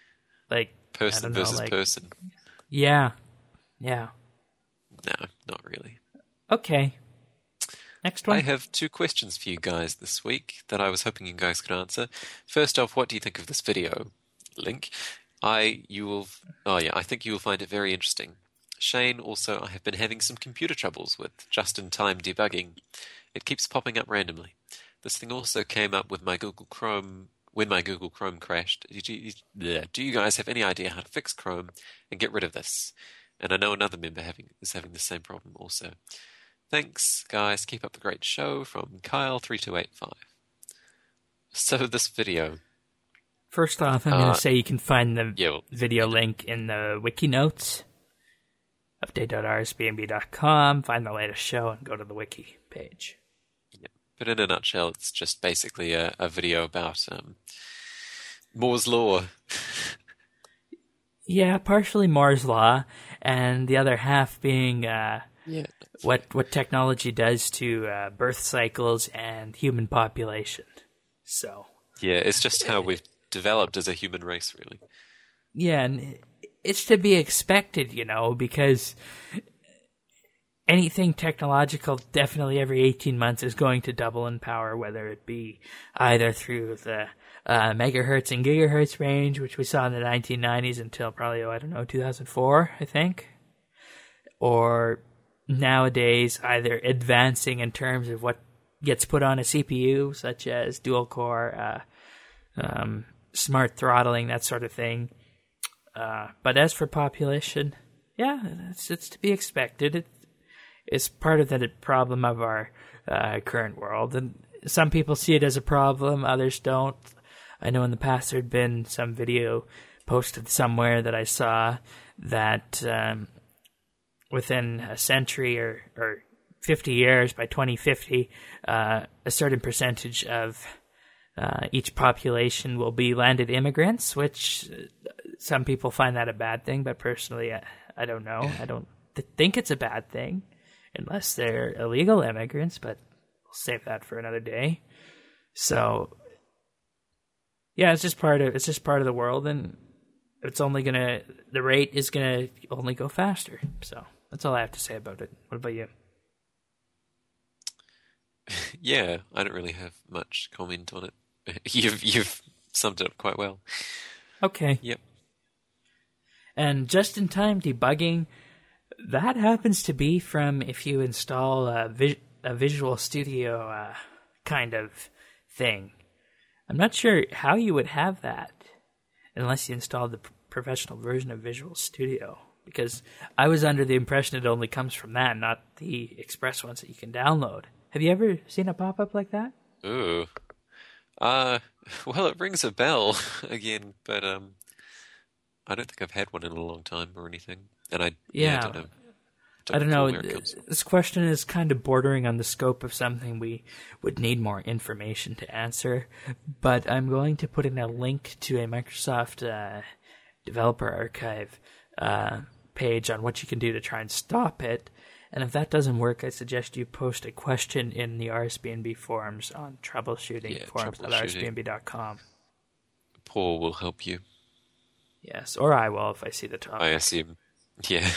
Like I Person don't know, versus like person. yeah, yeah. No, not really. Okay. Next one. I have two questions for you guys this week that I was hoping you guys could answer. First off, what do you think of this video? Link. I you will oh yeah, I think you will find it very interesting. Shane, also, I have been having some computer troubles with just-in-time debugging. It keeps popping up randomly. This thing also came up with my Google Chrome when my Google Chrome crashed. Do you, do you guys have any idea how to fix Chrome and get rid of this? And I know another member having is having the same problem also. Thanks, guys. Keep up the great show from Kyle three two eight five. So this video. First off, I'm Uh, going to say you can find the Yeah, well, video link in the wiki notes. update dot r s b n b dot com. Find the latest show and go to the wiki page. but in a nutshell, it's just basically a, a video about um, Moore's Law. Yeah, partially Moore's Law, and the other half being uh, Yeah. what what technology does to uh, birth cycles and human population. So Yeah, it's just how we've developed as a human race, really. yeah, and it's to be expected, you know, because anything technological definitely every eighteen months is going to double in power, whether it be either through the uh, megahertz and gigahertz range, which we saw in the nineteen nineties until probably, oh, I don't know, two thousand four, I think, or nowadays either advancing in terms of what gets put on a C P U, such as dual-core, uh, um, smart throttling, that sort of thing. Uh, but as for population, yeah, it's, it's to be expected. It, it's part of the problem of our uh, current world. And some people see it as a problem, others don't. I know in the past there had been some video posted somewhere that I saw that um, within a century or, or fifty years, by twenty fifty, uh, a certain percentage of uh, each population will be landed immigrants, which some people find that a bad thing, but personally, I, I don't know. I don't th- think it's a bad thing, unless they're illegal immigrants, but we'll save that for another day. So, yeah, it's just part of it's just part of the world, and it's only gonna the rate is gonna only go faster. So that's all I have to say about it. What about you? Yeah, I don't really have much comment on it. You've you've summed it up quite well. Okay. Yep. And just-in-time debugging, that happens to be from if you install a, vi- a Visual Studio uh, kind of thing. I'm not sure how you would have that unless you installed the p- professional version of Visual Studio, because I was under the impression it only comes from that, not the express ones that you can download. Have you ever seen a pop-up like that? Ooh. Uh, well, it rings a bell again, but um, I don't think I've had one in a long time or anything. And I, yeah, Yeah. I don't know. I don't recall know. where it comes from. This question is kind of bordering on the scope of something we would need more information to answer, but I'm going to put in a link to a Microsoft uh, Developer Archive uh, page on what you can do to try and stop it. And if that doesn't work, I suggest you post a question in the R S B N B forums on troubleshooting Yeah, forums dot r s b n b dot com. Paul will help you, Yes, or I will if I see the topic. I assume. Yeah.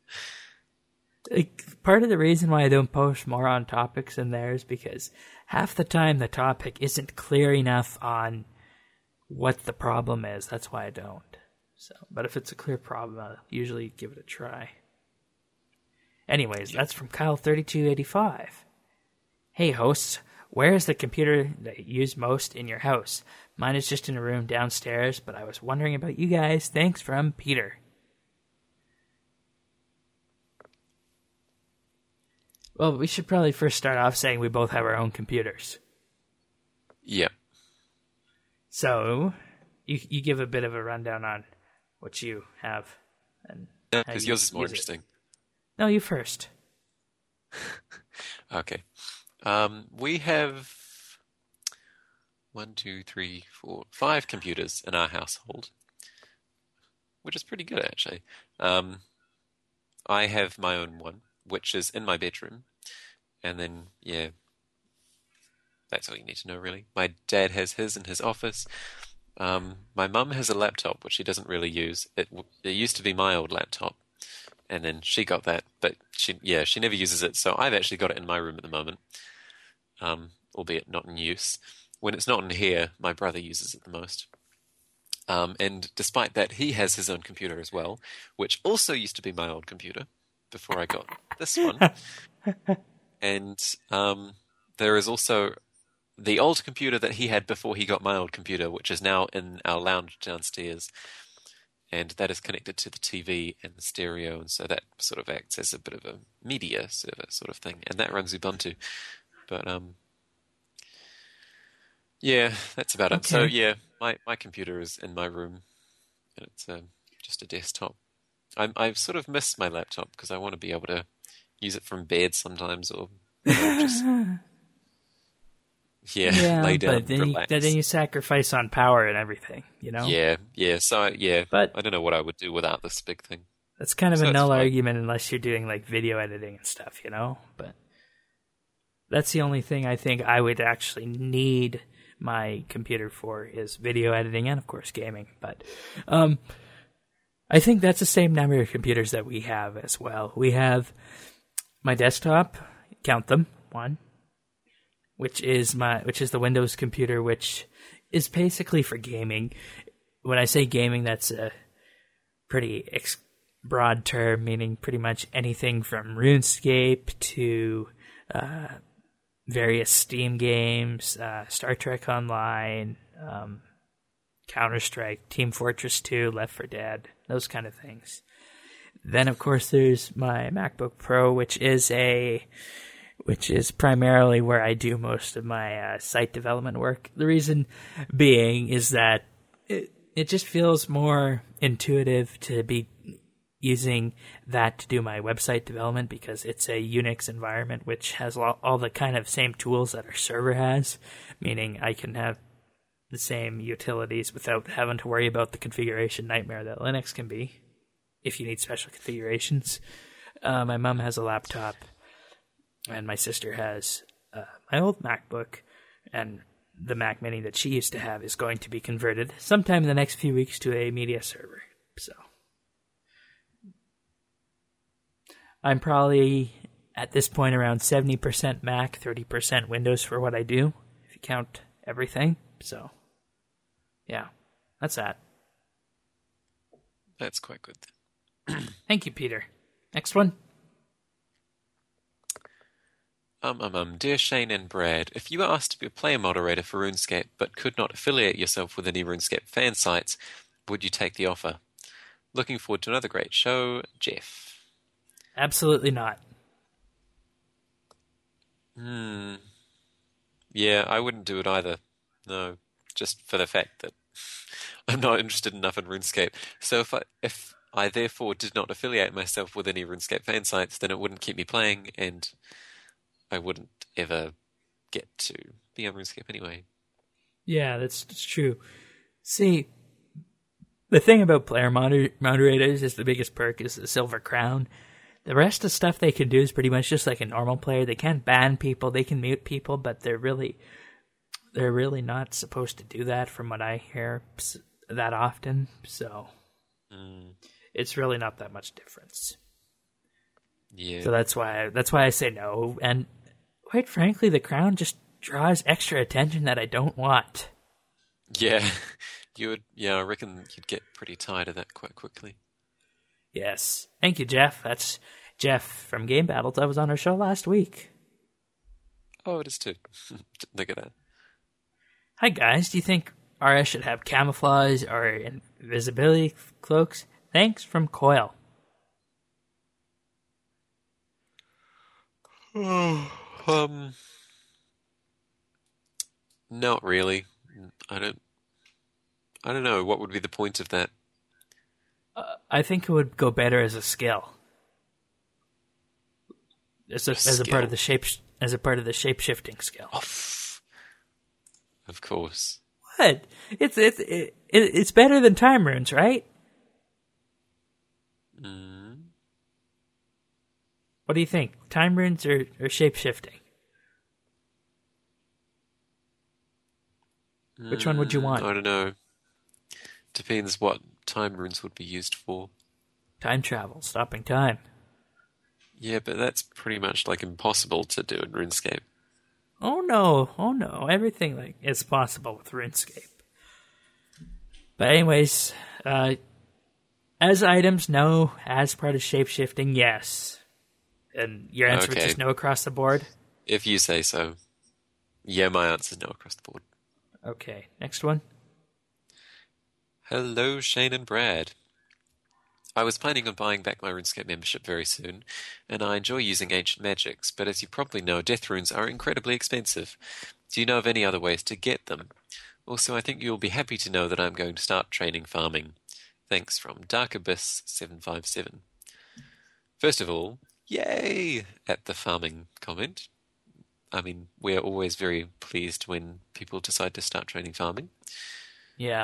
Like, part of the reason why I don't post more on topics in there is because half the time the topic isn't clear enough on what the problem is. That's why I don't. So, but if it's a clear problem, I'll usually give it a try. Anyways, that's from Kyle thirty-two eighty-five. Hey hosts, where is the computer that you use most in your house? Mine is just in a room downstairs, but I was wondering about you guys. Thanks from Peter. Well, we should probably first start off saying we both have our own computers. Yeah. So, you you give a bit of a rundown on what you have. And how Because you yours is more use it. interesting. No, you first. Okay. Um, we have one, two, three, four, five computers in our household, which is pretty good, actually. Um, I have my own one, which is in my bedroom. And then, yeah, that's all you need to know, really. My dad has his in his office. Um, my mum has a laptop which she doesn't really use. It it used to be my old laptop, and then she got that, but she yeah she never uses it. So I've actually got it in my room at the moment, um, albeit not in use. When it's not in here, my brother uses it the most. Um, and despite that, he has his own computer as well, which also used to be my old computer before I got this one. And um, there is also the old computer that he had before he got my old computer, which is now in our lounge downstairs. And that is connected to the T V and the stereo, and so that sort of acts as a bit of a media server sort of thing. And that runs Ubuntu. But um, yeah, that's about it. Okay. So yeah, my, my computer is in my room, and it's um, just a desktop. I I sort of miss my laptop because I want to be able to use it from bed sometimes, or you know, just yeah, Yeah, lay down, but then you, relax. then you sacrifice on power and everything, you know? Yeah, yeah. So yeah, But- I don't know what I would do without this big thing. That's kind of So a it's null fine. argument unless you're doing like video editing and stuff, you know? But that's the only thing I think I would actually need my computer for is video editing and of course gaming. But um I think that's the same number of computers that we have as well. We have my desktop, count them, one, which is my which is the Windows computer, which is basically for gaming. When I say gaming, that's a pretty ex- broad term, meaning pretty much anything from RuneScape to uh, various Steam games, uh, Star Trek Online, um, Counter-Strike, Team Fortress two, Left four Dead, those kind of things. Then, of course, there's my MacBook Pro, which is a which is primarily where I do most of my uh, site development work. The reason being is that it, it just feels more intuitive to be using that to do my website development because it's a Unix environment which has all, all the kind of same tools that our server has, meaning I can have the same utilities without having to worry about the configuration nightmare that Linux can be if you need special configurations. Uh, my mom has a laptop, and my sister has uh, my old MacBook, and the Mac Mini that she used to have is going to be converted sometime in the next few weeks to a media server. So I'm probably, at this point, around seventy percent Mac, thirty percent Windows for what I do, if you count everything. So, yeah, that's that. That's quite good. Thank you, Peter. Next one. Um, um, um, dear Shane and Brad, if you were asked to be a player moderator for RuneScape but could not affiliate yourself with any RuneScape fan sites, would you take the offer? Looking forward to another great show, Jeff. Absolutely not. Hmm. Yeah, I wouldn't do it either. No, just for the fact that I'm not interested enough in RuneScape. So if I if I therefore did not affiliate myself with any RuneScape fan sites, then it wouldn't keep me playing, and I wouldn't ever get to be on RuneScape anyway. Yeah, that's, that's true. See, the thing about player moder- moderators is the biggest perk is the Silver Crown. The rest of stuff they can do is pretty much just like a normal player. They can't ban people, they can mute people, but they're really they're really not supposed to do that from what I hear that often. So Mm, it's really not that much difference. yeah. So that's why that's why I say no. And quite frankly, the crown just draws extra attention that I don't want. Yeah. You would, yeah, I reckon you'd get pretty tired of that quite quickly. Yes. Thank you, Jeff. That's Jeff from Game Battles. I was on our show last week. Oh, it is too. Look at that. Hi, guys. Do you think R S should have camouflage or invisibility cloaks? Thanks from Coil. Um, not really. I don't. I don't know. What would be the point of that? Uh, I think it would go better as a skill. As a, A as a part skill? of the shape as a part of the shape shifting skill. Oh, f- of course. What? It's it's it, it, it's better than time runes, right? Mm. What do you think? Time runes or, or shape shifting? Which one would you want? I don't know. depends what time runes would be used for. Time travel, stopping time. Yeah, but that's pretty much like impossible to do in RuneScape. Oh no, oh no, everything like is possible with RuneScape. But anyways, uh, as items, no. As part of shapeshifting, yes. And your answer Okay. is just no across the board? If you say so. Yeah, my answer's no across the board. Okay, next one. Hello, Shane and Brad. I was planning on buying back my RuneScape membership very soon, and I enjoy using ancient magics, but as you probably know, death runes are incredibly expensive. Do you know of any other ways to get them? Also, I think you'll be happy to know that I'm going to start training farming. Thanks from Dark Abyss seven five seven. First of all, yay at the farming comment. I mean, we're always very pleased when people decide to start training farming. Yeah.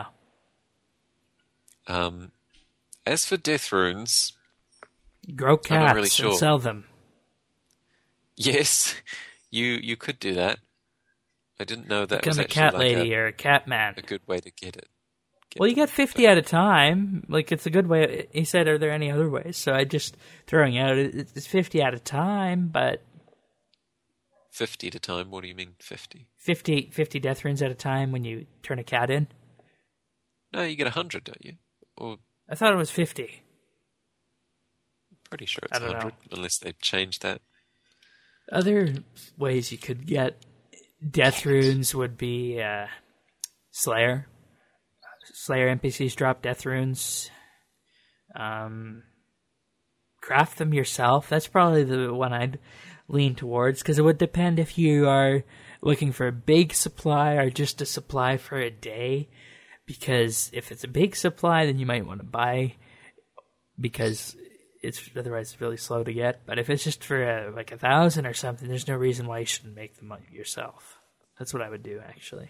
Um, as for death runes, Grow I'm cats not really sure. and sell them. yes, you you could do that. I didn't know that was Become a actually cat like lady a, or a cat man. a good way to get it. Get Well, you them. get fifty at a time. Like, it's a good way. He said, are there any other ways? So I just throwing out, it- it's fifty at a time, but fifty at a time. What do you mean fifty? fifty, fifty death runes at a time when you turn a cat in. No, you get one hundred, don't you? Or I thought it was fifty. pretty sure I it's don't one hundred, know. unless they've changed that. Other ways you could get death runes would be uh, Slayer. Slayer N P Cs drop death runes. Um, craft them yourself. That's probably the one I'd lean towards, because it would depend if you are looking for a big supply or just a supply for a day. Because if it's a big supply, then you might want to buy, because it's otherwise really slow to get. But if it's just for a, like a thousand or something, there's no reason why you shouldn't make them yourself. That's what I would do, actually.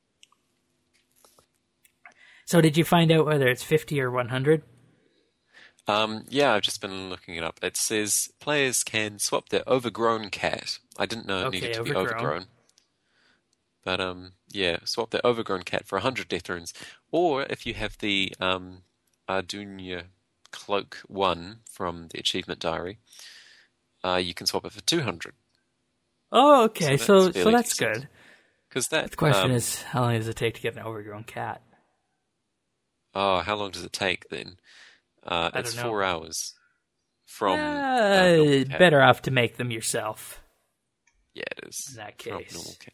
So did you find out whether it's fifty or one hundred? Um, yeah, I've just been looking it up. It says players can swap their overgrown cat. I didn't know it Okay, needed to overgrown. be overgrown. But um, yeah, swap their overgrown cat for one hundred death runes. Or if you have the um, Ardunia Cloak one from the Achievement Diary, uh, you can swap it for two hundred. Oh, okay. So So that's so, fairly that's decent. good. Because that The question um, is, how long does it take to get an overgrown cat? oh, how long does it take then? Uh, I it's don't know. four hours from. Uh, uh, normal cat. better off to make them yourself. Yeah, it is. in that from case. normal cat.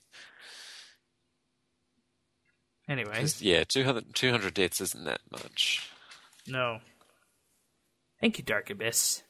Anyways, 'Cause, yeah, two hundred, two hundred deaths isn't that much. no. Thank you, Dark Abyss.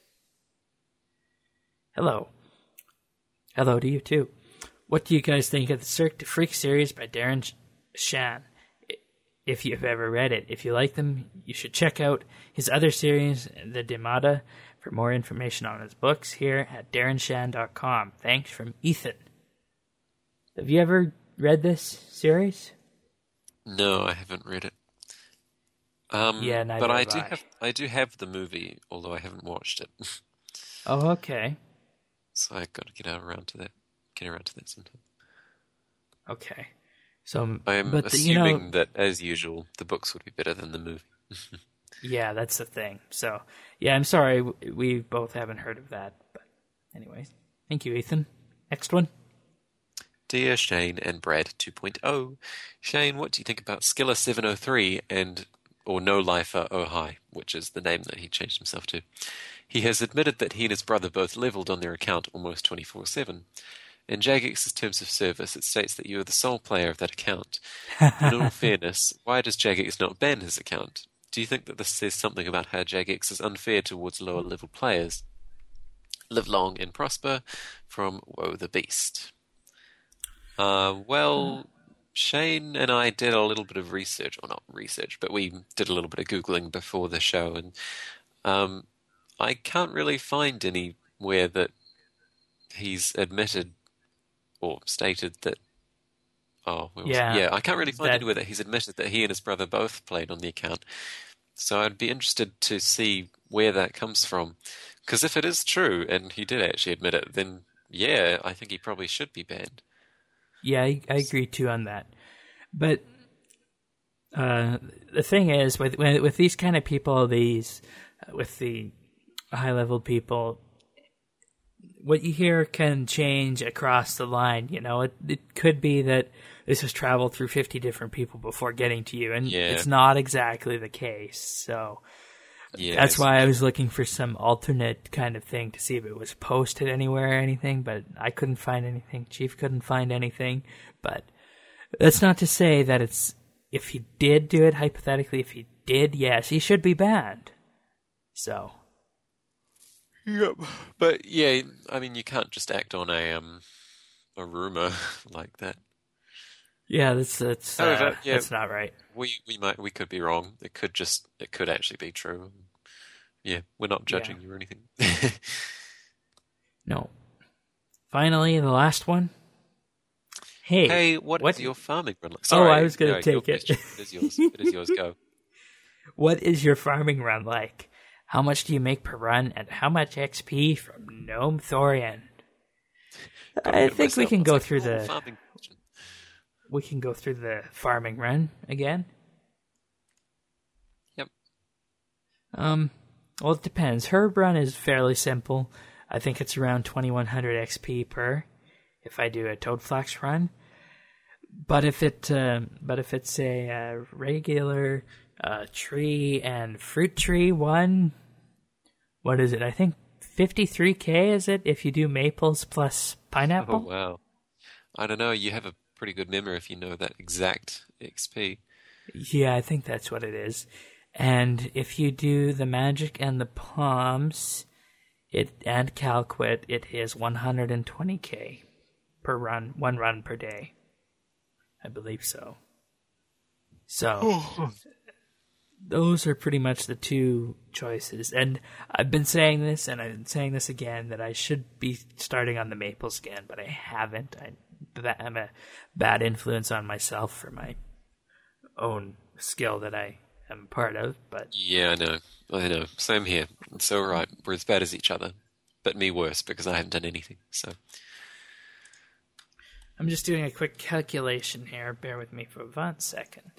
Hello. Hello to you, too. What do you guys think of the Cirque du Freak series by Darren Sh- Shan? I- If you've ever read it. If you like them, you should check out his other series, The Demata. For more information on his books, here at darren shan dot com. Thanks from Ethan. Have you ever read this series? No, I haven't read it. Um, Yeah, neither but I have do I. have I do have the movie, although I haven't watched it. Oh, okay. So I got to get out around to that. Get around to that sometime. Okay. So, I am but the, you assuming know, that, as usual, the books would be better than the movie. yeah, that's the thing. So, yeah, I'm sorry w- we both haven't heard of that. But anyway, thank you, Ethan. Next one. Dear Shane and Brad two point oh. Shane, what do you think about Skiller seven oh three and or No Lifer Oh Hi, which is the name that he changed himself to? He has admitted that he and his brother both leveled on their account almost twenty-four seven. In Jagex's terms of service, it states that you are the sole player of that account. In all fairness, why does Jagex not ban his account? Do you think that this says something about how Jagex is unfair towards lower level players? Live long and prosper, from Woe the Beast. Uh, well, Shane and I did a little bit of research, or not research, but we did a little bit of Googling before the show, and um, I can't really find anywhere that he's admitted or stated that. Oh, where was it? Yeah, yeah, I can't really find that- anywhere that he's admitted that he and his brother both played on the account. So I'd be interested to see where that comes from. Because if it is true, and he did actually admit it, then yeah, I think he probably should be banned. Yeah, I, I agree too on that. But Uh, the thing is, with with these kind of people, these with the high level people, what you hear can change across the line. You know, it it could be that this has traveled through fifty different people before getting to you, and Yeah. it's not exactly the case. So Yeah, that's why I was looking for some alternate kind of thing to see if it was posted anywhere or anything, but I couldn't find anything. Chief couldn't find anything, but that's not to say that it's. If he did do it, hypothetically, if he did, yes, he should be banned. So. Yep. But yeah, I mean, you can't just act on a um a rumor like that. Yeah, that's that's Oh, uh, that- yeah. that's not right. We we might we could be wrong. It could just it could actually be true. Yeah, we're not judging you or anything. No. Finally, the last one. Hey, Hey, what is what- your farming run like? Oh, Sorry, I was gonna no, your take it. question. It is yours. It is yours. Go. what is your farming run like? How much do you make per run, and how much X P from Gnome Thorian? Got I ahead of think we myself. can It's go like, through oh, the farming question. we can go through the farming run again. Yep. Um, well, it depends. Herb run is fairly simple. I think it's around twenty-one hundred X P per if I do a Toadflax run. But if it, uh, but if it's a uh, regular uh, tree and fruit tree one, what is it? I think fifty-three K is it if you do maples plus Oh pineapple? wow. I don't know. You have a pretty good memory if you know that exact X P. Yeah, I think that's what it is. And if you do the magic and the palms, it and Calquit, it is one hundred twenty K per run, one run per day. I believe so. So those are pretty much the two choices. And I've been saying this, and I've been saying this again, that I should be starting on the maples again, but I haven't. I, I'm a bad influence on myself for my own skill that I am part of, but Yeah, I know. I know. Same here. It's all right. We're as bad as each other, but me worse because I haven't done anything. So I'm just doing a quick calculation here. Bear with me for one second.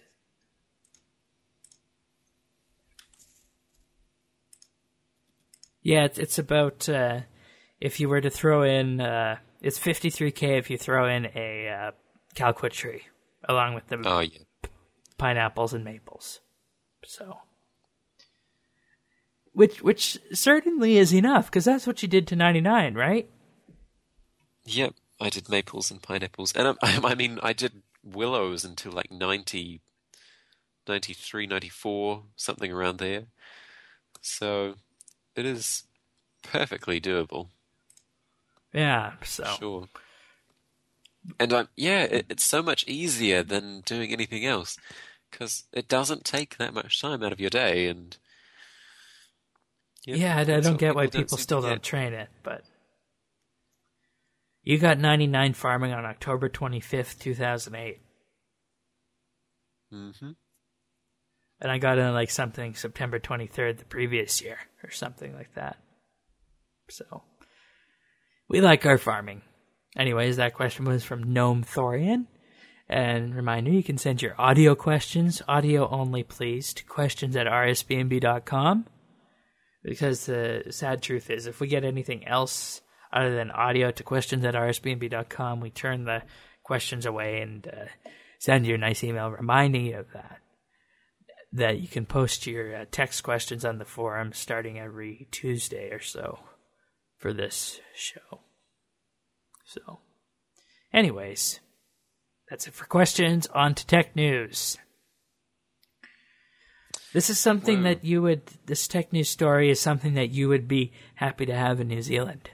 Yeah, it's, it's about, uh, if you were to throw in, uh, it's fifty-three K if you throw in a uh, Calquit tree, along with the oh yeah. pineapples and maples. So, which which certainly is enough, because that's what you did to ninety-nine, right? Yep. I did maples and pineapples, and I, I mean I did willows until like ninety, ninety-three, ninety-four, something around there. So it is perfectly doable. Yeah, so. Sure. And I'm yeah, it, it's so much easier than doing anything else because it doesn't take that much time out of your day. And Yeah, I, I that's don't what get why don't people seem still to don't get. train it, but you got ninety-nine farming on October twenty-fifth, two thousand eight. Mm-hmm. And I got in like something September twenty-third the previous year or something like that. So we like our farming. Anyways, that question was from Gnome Thorian. And reminder, you can send your audio questions, audio only please, to questions at r s b n b dot com. Because the sad truth is, if we get anything else other than audio to questions at r s b n b dot com, we turn the questions away and uh, send you a nice email reminding you of that. That you can post your uh, text questions on the forum starting every Tuesday or so for this show. So, anyways, that's it for questions. On to tech news. This is something Whoa. that you would, this tech news story is something that you would be happy to have in New Zealand.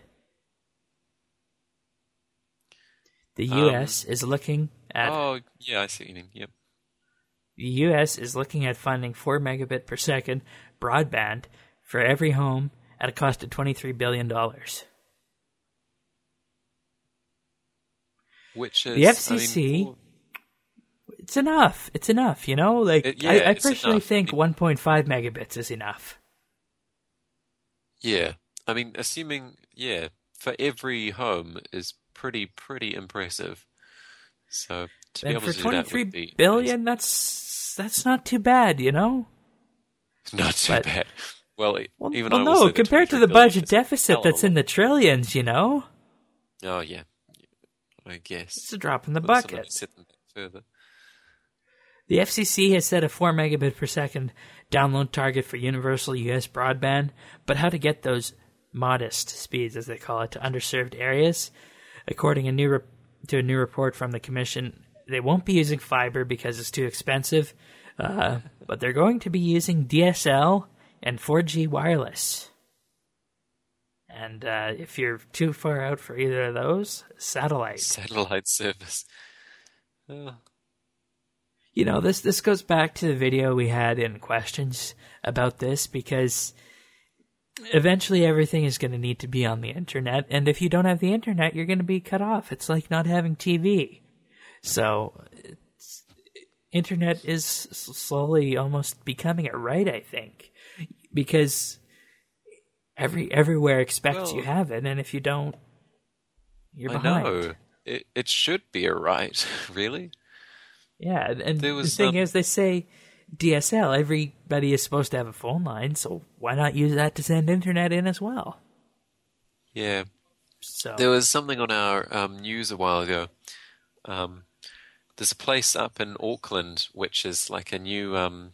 The U S Um, is looking at, Oh yeah, I see what you mean. Yep. the U S is looking at funding four megabit per second broadband for every home at a cost of twenty-three billion dollars. Which is The F C I C mean, for- It's enough. It's enough, you know? Like, It- yeah, I, I it's personally enough. think I mean- one point five megabits is enough. Yeah, I mean, assuming yeah, for every home is pretty pretty impressive. So to be And able for to do that twenty-three would be billion, that's that's not too bad, you know. Not too But- bad. Well, Well, even well I will no, say that compared to twenty-three the billion budget is a hell deficit of a that's in the trillions, you know, lot. Oh yeah, I guess. it's a drop in the Well, somebody bucket. set them further. The F C C has set a four megabit per second download target for universal U S broadband, but how to get those modest speeds, as they call it, to underserved areas? According a new rep- to a new report from the Commission, they won't be using fiber because it's too expensive, uh, but they're going to be using D S L and four G wireless. And uh, if you're too far out for either of those, satellite. Satellite service. Oh. You know, this this goes back to the video we had in questions about this, because eventually everything is going to need to be on the internet, and if you don't have the internet, you're going to be cut off. It's like not having T V. So, it's, internet is slowly almost becoming a right, I think, because every everywhere expects Well, you have it, and if you don't, you're I behind. know. It, it should be a right, really. Yeah, and There was, the thing um, is, they say D S L, everybody is supposed to have a phone line, so why not use that to send internet in as well? Yeah. So There was something on our um, news a while ago. Um, there's a place up in Auckland which is like a new um,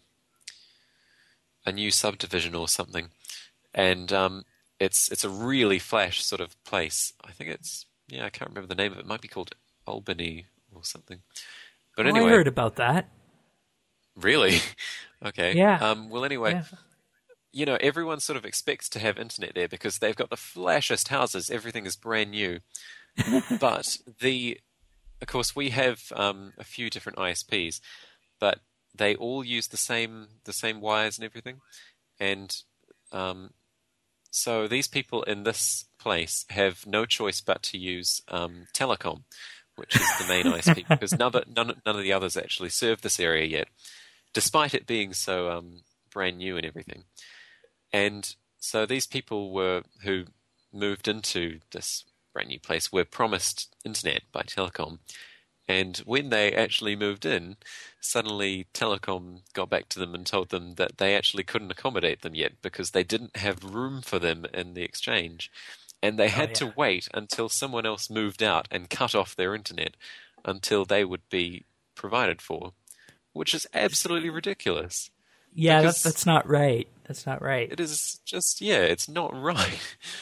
a new subdivision or something, and um, it's it's a really flash sort of place. I think it's yeah, I can't remember the name of it. It might be called Albany or something. But Oh, anyway, I heard about that. really, okay, Yeah. Um, well, anyway. Yeah. You know, everyone sort of expects to have internet there because they've got the flashiest houses. Everything is brand new. But the, of course, we have um, a few different I S Ps, but they all use the same the same wires and everything. And um, so these people in this place have no choice but to use um, Telecom, which is the main I S P, because none of, none, none of the others actually serve this area yet, despite it being so um, brand new and everything. And so these people were who moved into this brand new place were promised internet by Telecom. And when they actually moved in, suddenly Telecom got back to them and told them that they actually couldn't accommodate them yet because they didn't have room for them in the exchange. And they had yeah. to wait until someone else moved out and cut off their internet until they would be provided for, which is absolutely ridiculous. Yeah, Because- that's that's not right. That's not right. It is just, yeah, it's not right.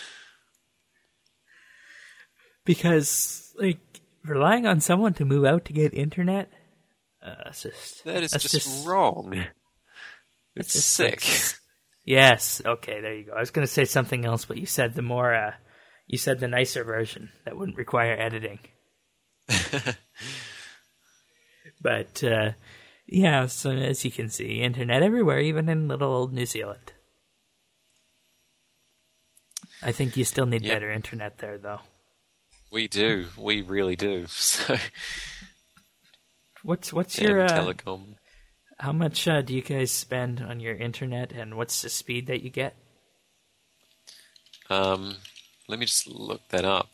Because like relying on someone to move out to get internet, uh, it's just That is that's just, wrong. that's It's just sick. like- yes. Okay, there you go. I was going to say something else, but you said the more uh, you said the nicer version that wouldn't require editing. But uh, yeah, so as you can see, internet everywhere, even in little old New Zealand. I think you still need Yep. better internet there, though. We do. We really do. So, What's what's and your uh, telecom. how much uh, do you guys spend on your internet, and what's the speed that you get? Um, let me just look that up.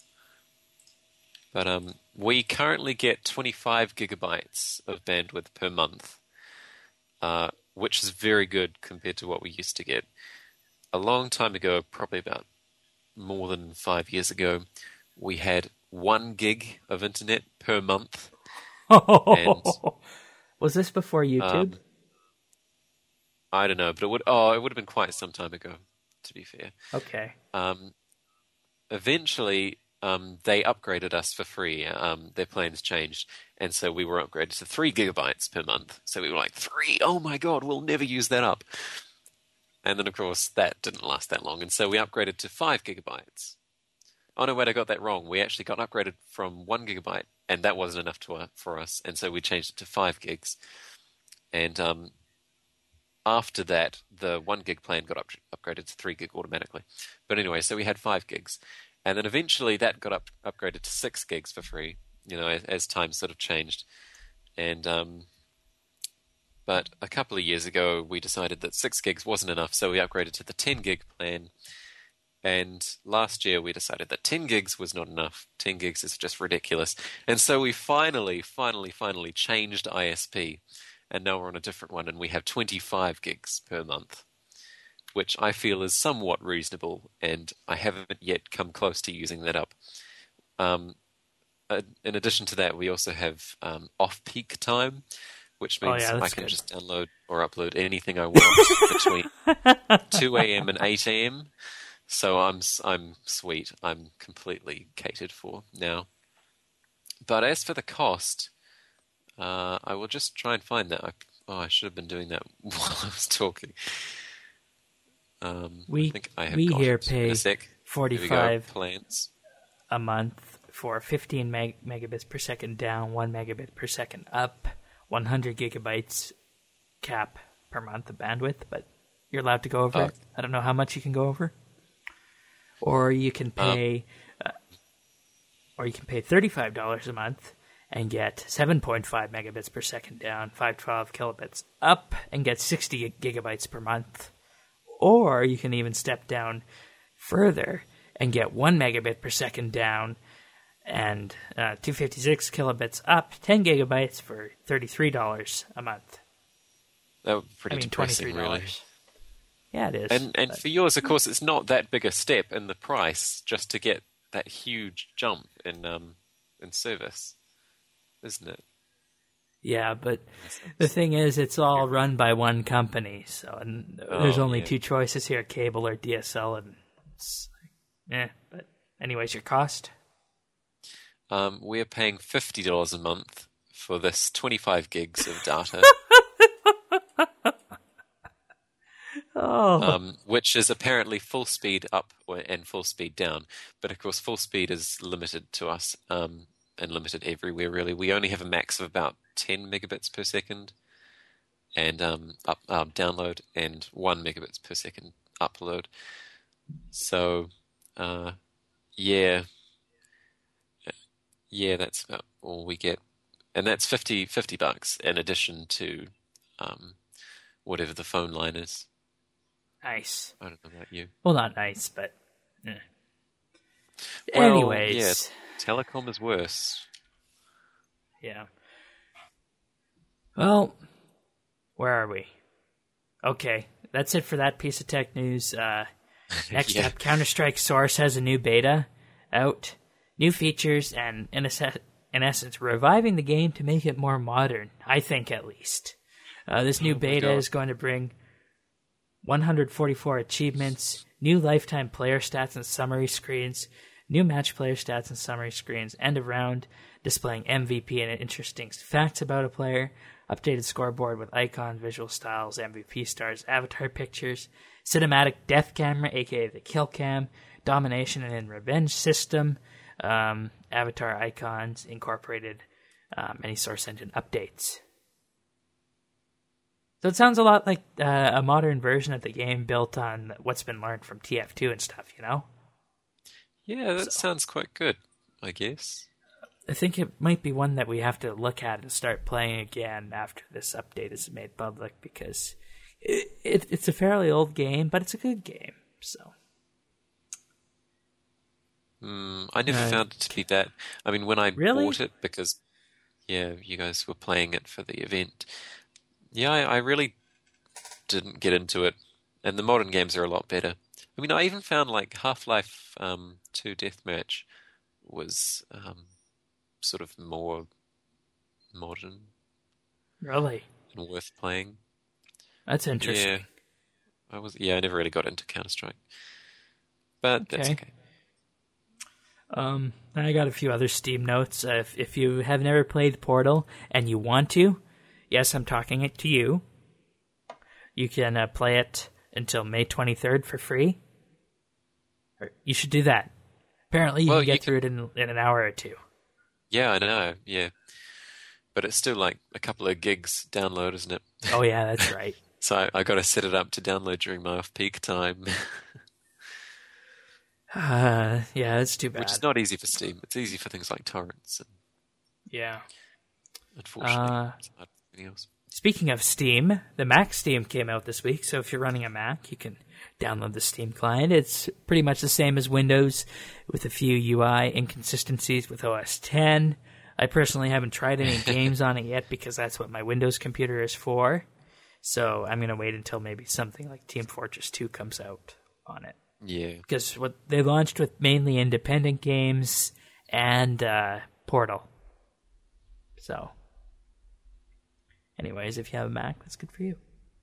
But um, we currently get twenty-five gigabytes of bandwidth per month, uh, which is very good compared to what we used to get. A long time ago, probably about more than five years ago, we had one gig of internet per month. Was this before YouTube? Um, I don't know, but it would oh, it would have been quite some time ago, to be fair. Okay. Um, eventually, um, they upgraded us for free. Um, their plans changed, and so we were upgraded to three gigabytes per month. So we were like, three? Oh my god, we'll never use that up. And then, of course, that didn't last that long, and so we upgraded to five gigabytes. Oh no, wait, I got that wrong. We actually got upgraded from one gigabyte, and that wasn't enough to, uh, for us, and so we changed it to five gigs. And um, after that, the one gig plan got up, upgraded to three gig automatically. But anyway, so we had five gigs. And then eventually that got up, upgraded to six gigs for free, you know, as, as time sort of changed. And um, but a couple of years ago, we decided that six gigs wasn't enough, so we upgraded to the ten gig plan. And last year, we decided that ten gigs was not enough. ten gigs is just ridiculous. And so we finally, finally, finally changed I S P. and now we're on a different one, and we have twenty-five gigs per month, which I feel is somewhat reasonable, and I haven't yet come close to using that up. Um, uh, in addition to that, we also have um, off-peak time, which means oh, yeah, I can good. just download or upload anything I want between two a.m. and eight a.m. So I'm I'm sweet. I'm completely catered for now. But as for the cost, uh, I will just try and find that. I, oh, I should have been doing that while I was talking. Um, we I think I have we got here it. pay In a sec. forty-five plans a month for fifteen meg- megabits per second down, one megabit per second up, one hundred gigabytes cap per month of bandwidth, but you're allowed to go over Oh. it. I don't know how much you can go over. Or you can pay, uh, or you can pay thirty-five dollars a month and get seven point five megabits per second down, five twelve kilobits up, and get sixty gigabytes per month. Or you can even step down further and get one megabit per second down and uh, two fifty-six kilobits up, ten gigabytes for thirty-three dollars a month. That would be pretty I mean, depressing, twenty-three dollars. really. Yeah, it is. And and but- for yours, of course, it's not that big a step in the price just to get that huge jump in um in service, isn't it? Yeah, but the thing is, it's all run by one company, so and there's Oh, only yeah. two choices here: cable or D S L. And it's, yeah, but anyways, your cost. Um, we're paying fifty dollars a month for this twenty-five gigs of data, Oh, um, which is apparently full speed up or- and full speed down. But of course, full speed is limited to us um, and limited everywhere. Really, we only have a max of about ten megabits per second, and um, up um, download, and one megabits per second upload. So, uh, yeah. Yeah, that's about all we get. And that's fifty, fifty bucks in addition to um, whatever the phone line is. nice. I don't know about you. Well, not nice, but eh. Well, anyways, yeah, telecom is worse. yeah. Well, where are we? Okay, that's it for that piece of tech news. Uh, next Yeah. up, Counter-Strike Source has a new beta out, new features, and in, a se- in essence, reviving the game to make it more modern, I think at least. Uh, this new Oh my beta God. is going to bring one hundred forty-four achievements, new lifetime player stats and summary screens, new match player stats and summary screens, end of round displaying M V P and interesting facts about a player, updated scoreboard with icon, visual styles, M V P stars, avatar pictures, cinematic death camera, aka the kill cam, domination and revenge system, um, avatar icons, incorporated um, any source engine updates. So it sounds a lot like uh, a modern version of the game built on what's been learned from T F two and stuff, you know? Yeah, that sounds quite good, I guess. I think it might be one that we have to look at and start playing again after this update is made public, because it, it, it's a fairly old game, but it's a good game, so... Mm, I never Uh, found it to be that. I mean, when I Really? bought it, because, yeah, you guys were playing it for the event, yeah, I, I really didn't get into it. And the modern games are a lot better. I mean, I even found, like, Half-Life um, two Deathmatch was um, sort of more modern Really? and worth playing. That's interesting. Yeah, I was. Yeah, I never really got into Counter-Strike, but that's Okay. okay. Um, and I got a few other Steam notes. Uh, if, if you have never played Portal and you want to, yes, I'm talking it to you. You can uh, play it until May twenty-third for free. Or you should do that. Apparently, you Well, can get you through it in, in an hour or two. Yeah, I know. Yeah, but it's still like a couple of gigs download, isn't it? Oh, yeah, that's right. So I, I got to set it up to download during my off-peak time, Uh, yeah, that's too bad. which is not easy for Steam. It's easy for things like torrents, and Yeah. unfortunately, Uh, it's not anything else. Speaking of Steam, the Mac Steam came out this week, so if you're running a Mac, you can download the Steam client. It's pretty much the same as Windows, with a few U I inconsistencies with O S ten. I personally haven't tried any games on it yet because that's what my Windows computer is for. So I'm going to wait until maybe something like Team Fortress two comes out on it. Yeah. Because what they launched with mainly independent games and uh, Portal. So, anyways, if you have a Mac, that's good for you.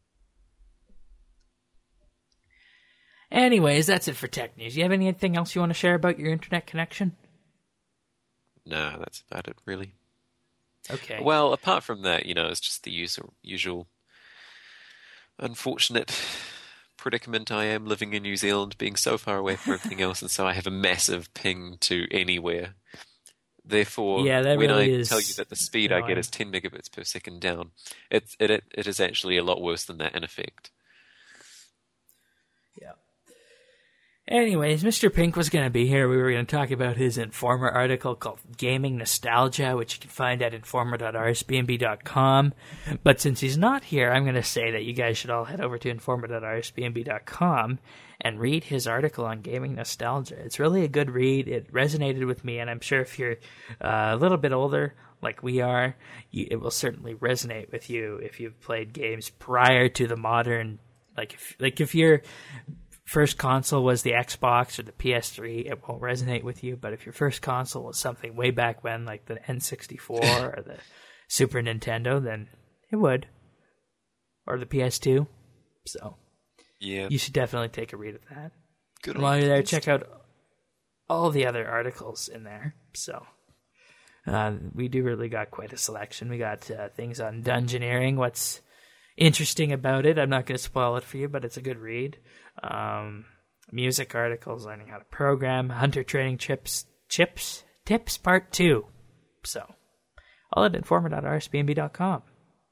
Anyways, that's it for tech news. You have anything else you want to share about your internet connection? Nah, that's about it, really. Okay. Well, apart from that, you know, it's just the usual, usual unfortunate predicament I am living in New Zealand, being so far away from everything else, and so I have a massive ping to anywhere. Therefore, yeah, that when really I is tell you that the speed annoying. I get is ten megabits per second down, it, it, it is actually a lot worse than that in effect. Yeah. Anyways, Mister Pink was going to be here. We were going to talk about his Informer article called Gaming Nostalgia, which you can find at informer dot r s b n b dot com. But since he's not here, I'm going to say that you guys should all head over to informer dot r s b n b dot com and read his article on gaming nostalgia. It's really a good read. It resonated with me, and I'm sure if you're uh, a little bit older, like we are, you, it will certainly resonate with you if you've played games prior to the modern. Like if, like if you're first console was the Xbox or the P S three, it won't resonate with you. But if your first console was something way back when, like the N sixty-four or the Super Nintendo, then it would. Or the P S two. So yeah, you should definitely take a read of that. Good and while you're there, check out all the other articles in there. So uh, we do really got quite a selection. We got uh, things on Dungeoneering, what's interesting about it. I'm not going to spoil it for you, but it's a good read. Um, music articles, learning how to program, hunter training chips, chips, tips, part two. So, all at informer dot r s b n b dot com.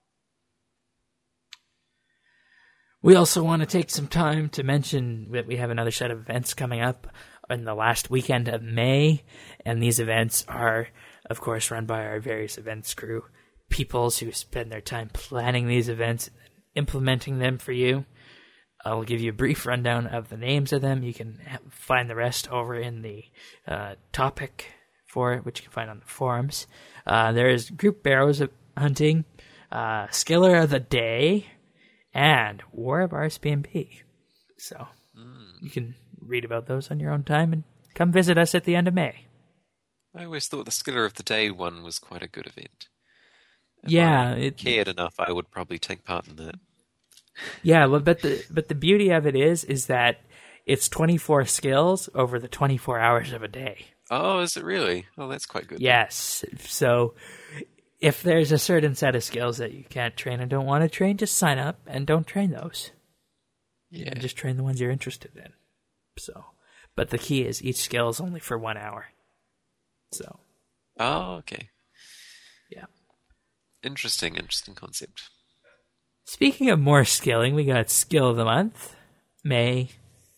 We also want to take some time to mention that we have another set of events coming up in the last weekend of May, and these events are, of course, run by our various events crew, peoples who spend their time planning these events, implementing them for you. I'll give you a brief rundown of the names of them. You can find the rest over in the uh, topic for it, which you can find on the forums. Uh, there is Group Barrows Hunting, uh, Skiller of the Day, and War of R S B N B. So mm. you can read about those on your own time and come visit us at the end of May. I always thought the Skiller of the Day one was quite a good event. If yeah, I it cared enough, I would probably take part in that. Yeah, well, but the but the beauty of it is is that it's twenty-four skills over the twenty-four hours of a day. Oh, is it really? Oh, that's quite good. Yes. So if there's a certain set of skills that you can't train and don't want to train, just sign up and don't train those. Yeah. And just train the ones you're interested in. So, but the key is each skill is only for one hour. So. Oh, okay. Yeah. Interesting, interesting concept. Speaking of more skilling, we got Skill of the Month, May.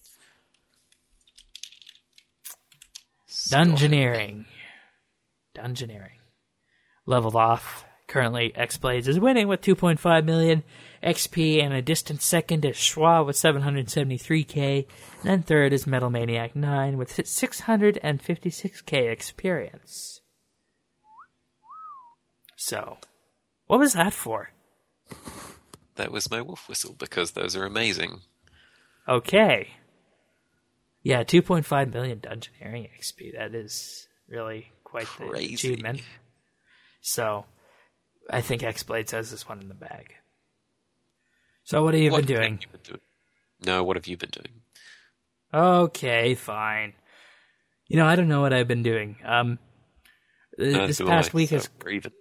Dungeoneering. Dungeoneering. Leveled off. Currently, X-Blades is winning with two point five million X P, and a distant second is Schwa with seven hundred seventy-three K, and then third is Metal Maniac nine with six hundred fifty-six K experience. So, what was that for? That was my wolf whistle, because those are amazing. Okay. Yeah, two point five million Dungeoneering X P. That is really quite Crazy. the achievement. So, I think X-Blades has this one in the bag. So, what have you what been doing? Have you been doing? No, what have you been doing? Okay, fine. You know, I don't know what I've been doing. Um, No, this do past I, week so has... we're even.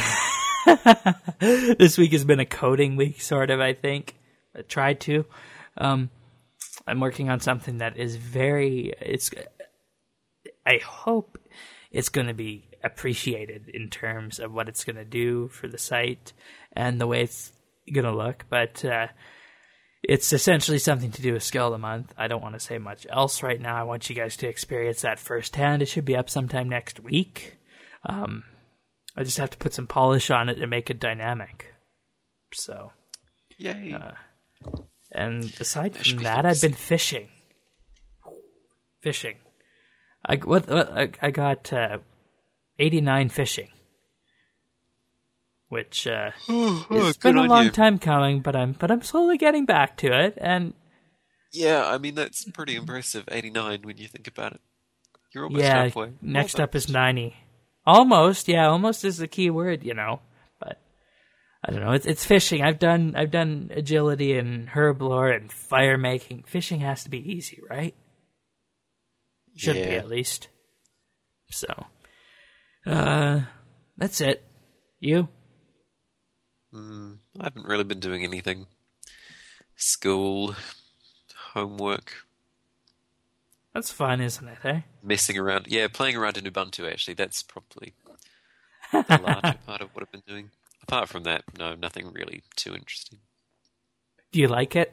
This week has been a coding week, sort of, I think. I tried to. Um, I'm working on something that is very... It's. I hope it's going to be appreciated in terms of what it's going to do for the site and the way it's going to look. But uh, it's essentially something to do with Skill of the Month. I don't want to say much else right now. I want you guys to experience that firsthand. It should be up sometime next week. Um... I just have to put some polish on it and make it dynamic. So, yay! Uh, and aside Fish from that, I've been fishing. Fishing. I what, what I, I got uh, eighty-nine fishing which uh, Oh, it's good been a on long you. time coming, but I'm but I'm slowly getting back to it. And Yeah, I mean, that's pretty impressive, eighty-nine, when you think about it. You're almost yeah, halfway. next Well up is ninety. Almost, yeah, almost is the key word, you know. But I don't know. It's it's fishing. I've done I've done agility and herblore and fire making. Fishing has to be easy, right? Should be Yeah. at least. So, uh, that's it. You? Mm, I haven't really been doing anything. School, homework, That's fun, isn't it? Eh? messing around. Yeah, playing around in Ubuntu, actually. That's probably the larger part of what I've been doing. Apart from that, no, nothing really too interesting. Do you like it?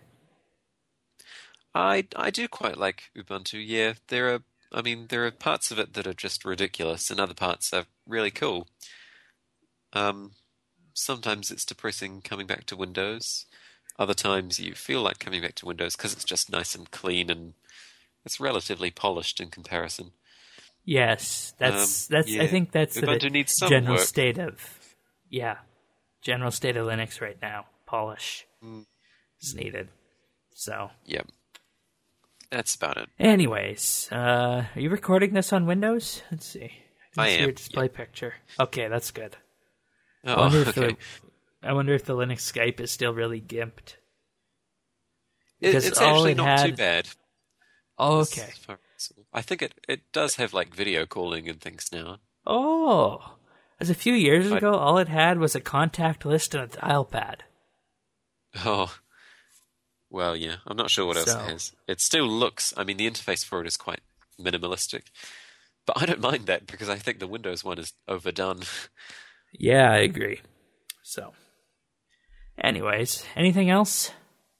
I, I do quite like Ubuntu, yeah. There are, I mean, there are parts of it that are just ridiculous, and other parts are really cool. Um, sometimes it's depressing coming back to Windows. Other times you feel like coming back to Windows because it's just nice and clean and it's relatively polished in comparison. Yes, that's Um, that's. yeah. I think that's the Ubuntu needs some general work. state of, yeah, general state of Linux right now. Polish Mm. is needed. So, Yeah. That's about it. anyways, uh, are you recording this on Windows? Let's see. I see am, your display picture. Okay, that's good. I Oh, wonder if okay. the I wonder if the Linux Skype is still really gimped. It, because it's all actually it not too had- bad. Oh, As okay. far as- I think it, it does have like video calling and things now. Oh, as a few years I- ago, all it had was a contact list and a dial pad. Oh, well, yeah. I'm not sure what else So- it has. It still looks, I mean, the interface for it is quite minimalistic. But I don't mind that because I think the Windows one is overdone. Yeah, I agree. So, anyways, anything else?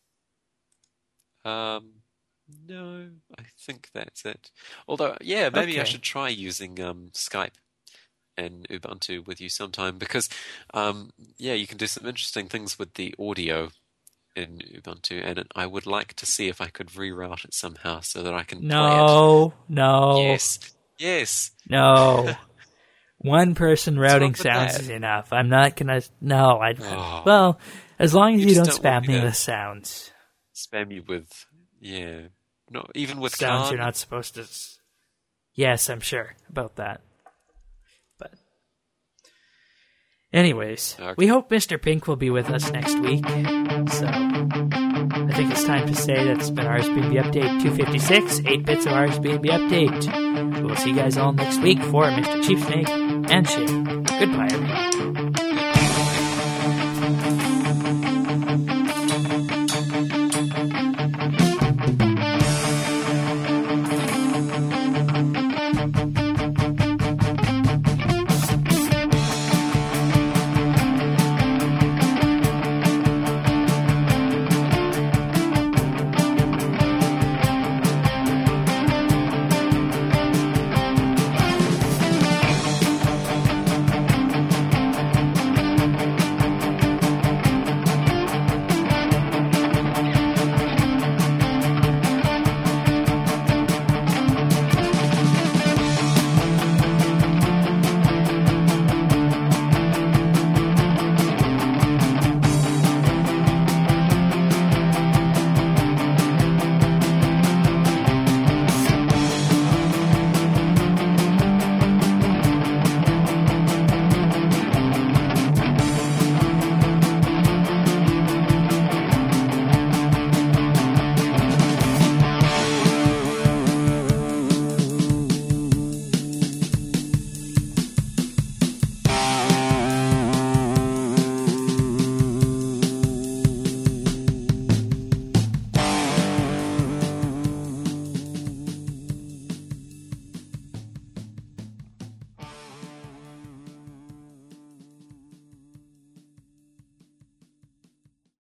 Um, no, I think that's it. Although, yeah, maybe I Okay. should try using um, Skype and Ubuntu with you sometime because, um, yeah, you can do some interesting things with the audio in Ubuntu, and it, I would like to see if I could reroute it somehow so that I can No, play no, it. Yes, yes. no. One person routing with sounds that? is enough. I'm not gonna. No, I. Oh. Well, as long as You you, just don't don't want spam me me to- with sounds, Spam you with, yeah, not even with sounds Khan. you're not supposed to. s- Yes, I'm sure about that. But, anyways, Okay. we hope Mister Pink will be with us next week. So, I think it's time to say that's been R S B N B Update two fifty-six, eight bits of R S B N B Update. We will see you guys all next week for Mister Chief Snake and Shane. Goodbye, everyone.